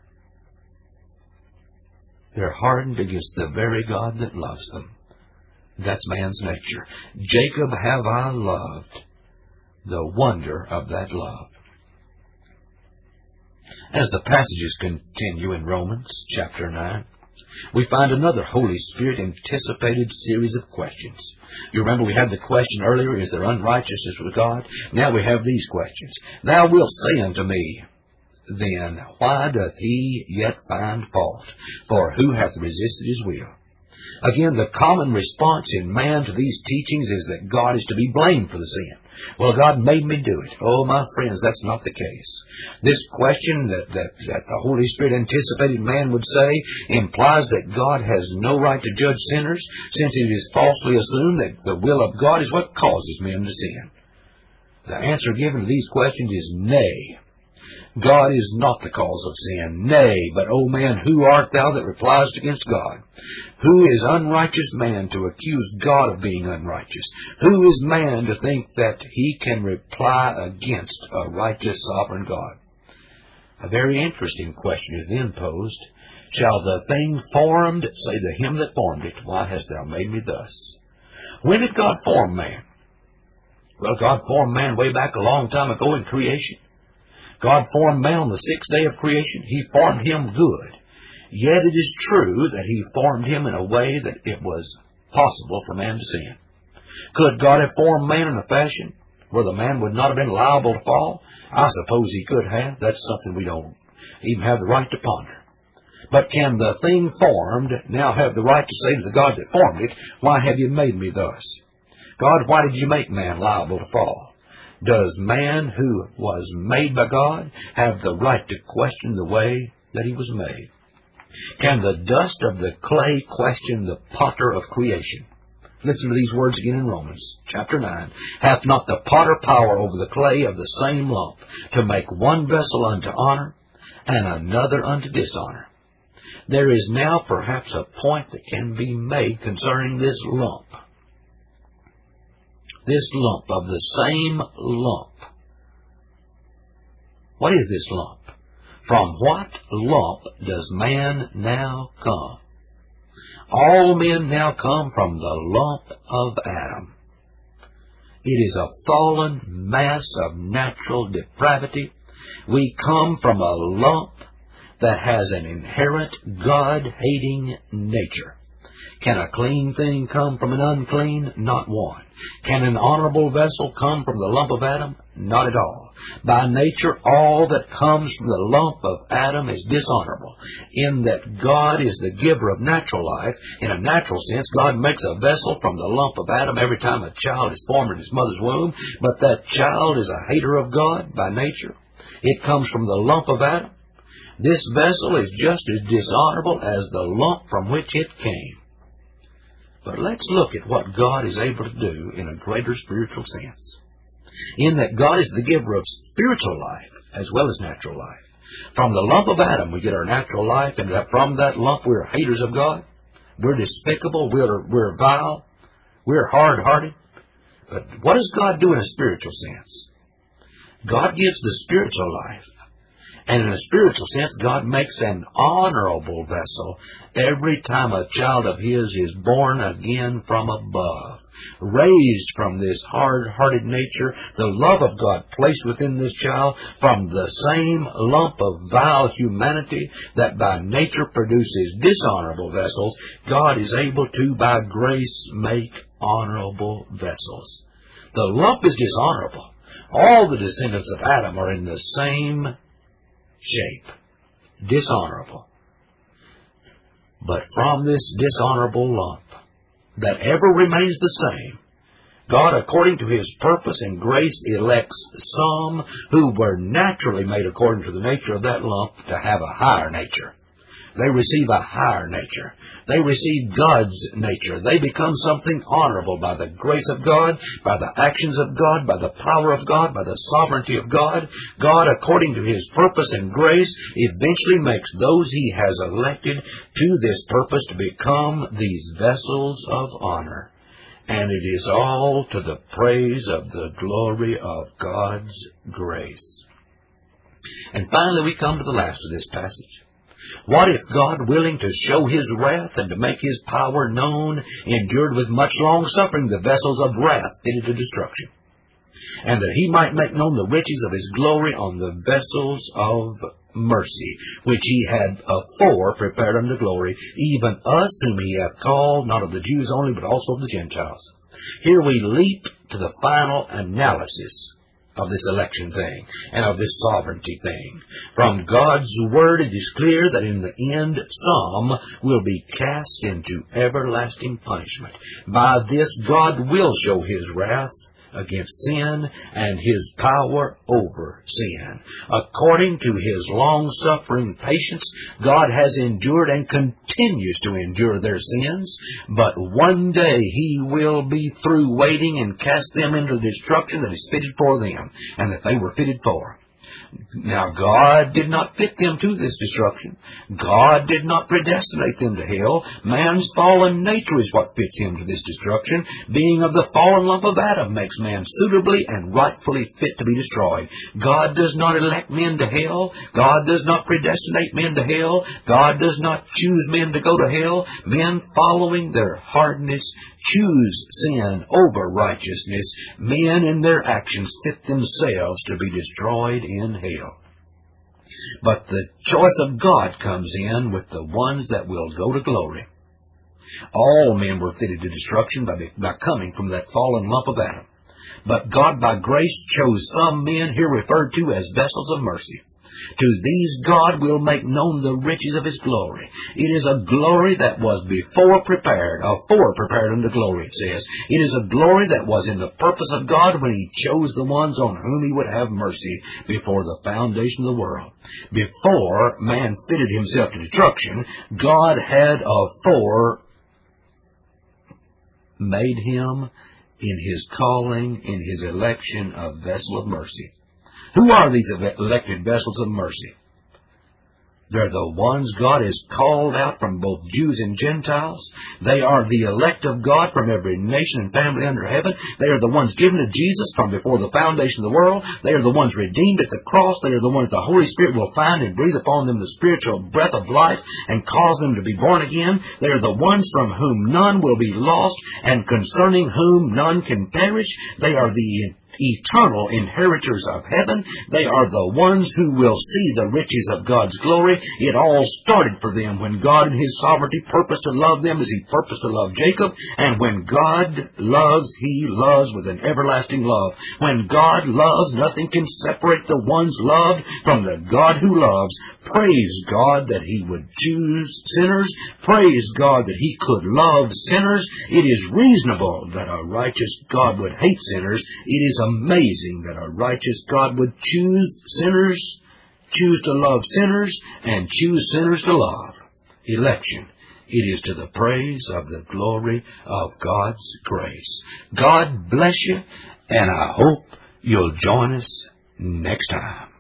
They're hardened against the very God that loves them. That's man's nature. Jacob have I loved, the wonder of that love. As the passages continue in Romans chapter 9, we find another Holy Spirit anticipated series of questions. You remember we had the question earlier, is there unrighteousness with God? Now we have these questions. Thou wilt say unto me, then, why doth he yet find fault? For who hath resisted His will? Again, the common response in man to these teachings is that God is to be blamed for the sin. Well, God made me do it. Oh, my friends, that's not the case. This question that the Holy Spirit anticipated man would say implies that God has no right to judge sinners, since it is falsely assumed that the will of God is what causes men to sin. The answer given to these questions is nay. God is not the cause of sin. Nay, but, O man, who art thou that repliest against God? Who is unrighteous man to accuse God of being unrighteous? Who is man to think that he can reply against a righteous sovereign God? A very interesting question is then posed. Shall the thing formed say to him that formed it, why hast thou made me thus? When did God form man? Well, God formed man way back a long time ago in creation. God formed man on the sixth day of creation. He formed him good. Yet it is true that He formed him in a way that it was possible for man to sin. Could God have formed man in a fashion where the man would not have been liable to fall? I suppose He could have. That's something we don't even have the right to ponder. But can the thing formed now have the right to say to the God that formed it, why have you made me thus? God, why did you make man liable to fall? Does man who was made by God have the right to question the way that he was made? Can the dust of the clay question the potter of creation? Listen to these words again in Romans chapter 9. Hath not the potter power over the clay of the same lump to make one vessel unto honor and another unto dishonor? There is now perhaps a point that can be made concerning this lump. This lump of the same lump. What is this lump? From what lump does man now come? All men now come from the lump of Adam. It is a fallen mass of natural depravity. We come from a lump that has an inherent God-hating nature. Can a clean thing come from an unclean? Not one. Can an honorable vessel come from the lump of Adam? Not at all. By nature, all that comes from the lump of Adam is dishonorable, in that God is the giver of natural life. In a natural sense, God makes a vessel from the lump of Adam every time a child is formed in his mother's womb, but that child is a hater of God by nature. It comes from the lump of Adam. This vessel is just as dishonorable as the lump from which it came. But let's look at what God is able to do in a greater spiritual sense, in that God is the giver of spiritual life as well as natural life. From the lump of Adam we get our natural life, and from that lump we're haters of God. We're despicable, we're vile, we're hard-hearted. But what does God do in a spiritual sense? God gives the spiritual life. And in a spiritual sense, God makes an honorable vessel every time a child of His is born again from above, raised from this hard-hearted nature, the love of God placed within this child from the same lump of vile humanity that by nature produces dishonorable vessels. God is able to, by grace, make honorable vessels. The lump is dishonorable. All the descendants of Adam are in the same shape, dishonorable. But from this dishonorable lump that ever remains the same, God, according to His purpose and grace, elects some who were naturally made according to the nature of that lump to have a higher nature. They receive a higher nature. They receive God's nature. They become something honorable by the grace of God, by the actions of God, by the power of God, by the sovereignty of God. God, according to His purpose and grace, eventually makes those He has elected to this purpose to become these vessels of honor. And it is all to the praise of the glory of God's grace. And finally we come to the last of this passage. What if God, willing to show His wrath and to make His power known, endured with much long suffering the vessels of wrath fitted to destruction, and that He might make known the riches of His glory on the vessels of mercy, which He had afore prepared unto glory, even us whom He hath called, not of the Jews only, but also of the Gentiles. Here we leap to the final analysis of this election thing and of this sovereignty thing. From God's Word it is clear that in the end some will be cast into everlasting punishment. By this God will show His wrath against sin and His power over sin. According to His long-suffering patience, God has endured and continues to endure their sins, but one day He will be through waiting and cast them into the destruction that is fitted for them and that they were fitted for. Now, God did not fit them to this destruction. God did not predestinate them to hell. Man's fallen nature is what fits him to this destruction. Being of the fallen lump of Adam makes man suitably and rightfully fit to be destroyed. God does not elect men to hell. God does not predestinate men to hell. God does not choose men to go to hell. Men, following their hardness, choose sin over righteousness. Men in their actions fit themselves to be destroyed in hell. But the choice of God comes in with the ones that will go to glory. All men were fitted to destruction by coming from that fallen lump of Adam. But God by grace chose some men here referred to as vessels of mercy. To these God will make known the riches of His glory. It is a glory that was before prepared, afore prepared unto glory, it says. It is a glory that was in the purpose of God when He chose the ones on whom He would have mercy before the foundation of the world. Before man fitted himself to destruction, God had afore made him in His calling, in His election, a vessel of mercy. Who are these elected vessels of mercy? They're the ones God has called out from both Jews and Gentiles. They are the elect of God from every nation and family under heaven. They are the ones given to Jesus from before the foundation of the world. They are the ones redeemed at the cross. They are the ones the Holy Spirit will find and breathe upon them the spiritual breath of life and cause them to be born again. They are the ones from whom none will be lost and concerning whom none can perish. They are the eternal inheritors of heaven. They are the ones who will see the riches of God's glory. It all started for them when God in His sovereignty purposed to love them as He purposed to love Jacob. And when God loves, He loves with an everlasting love. When God loves, nothing can separate the ones loved from the God who loves. Praise God that He would choose sinners. Praise God that He could love sinners. It is reasonable that a righteous God would hate sinners. It is amazing that a righteous God would choose sinners, choose to love sinners, and choose sinners to love. Election. It is to the praise of the glory of God's grace. God bless you, and I hope you'll join us next time.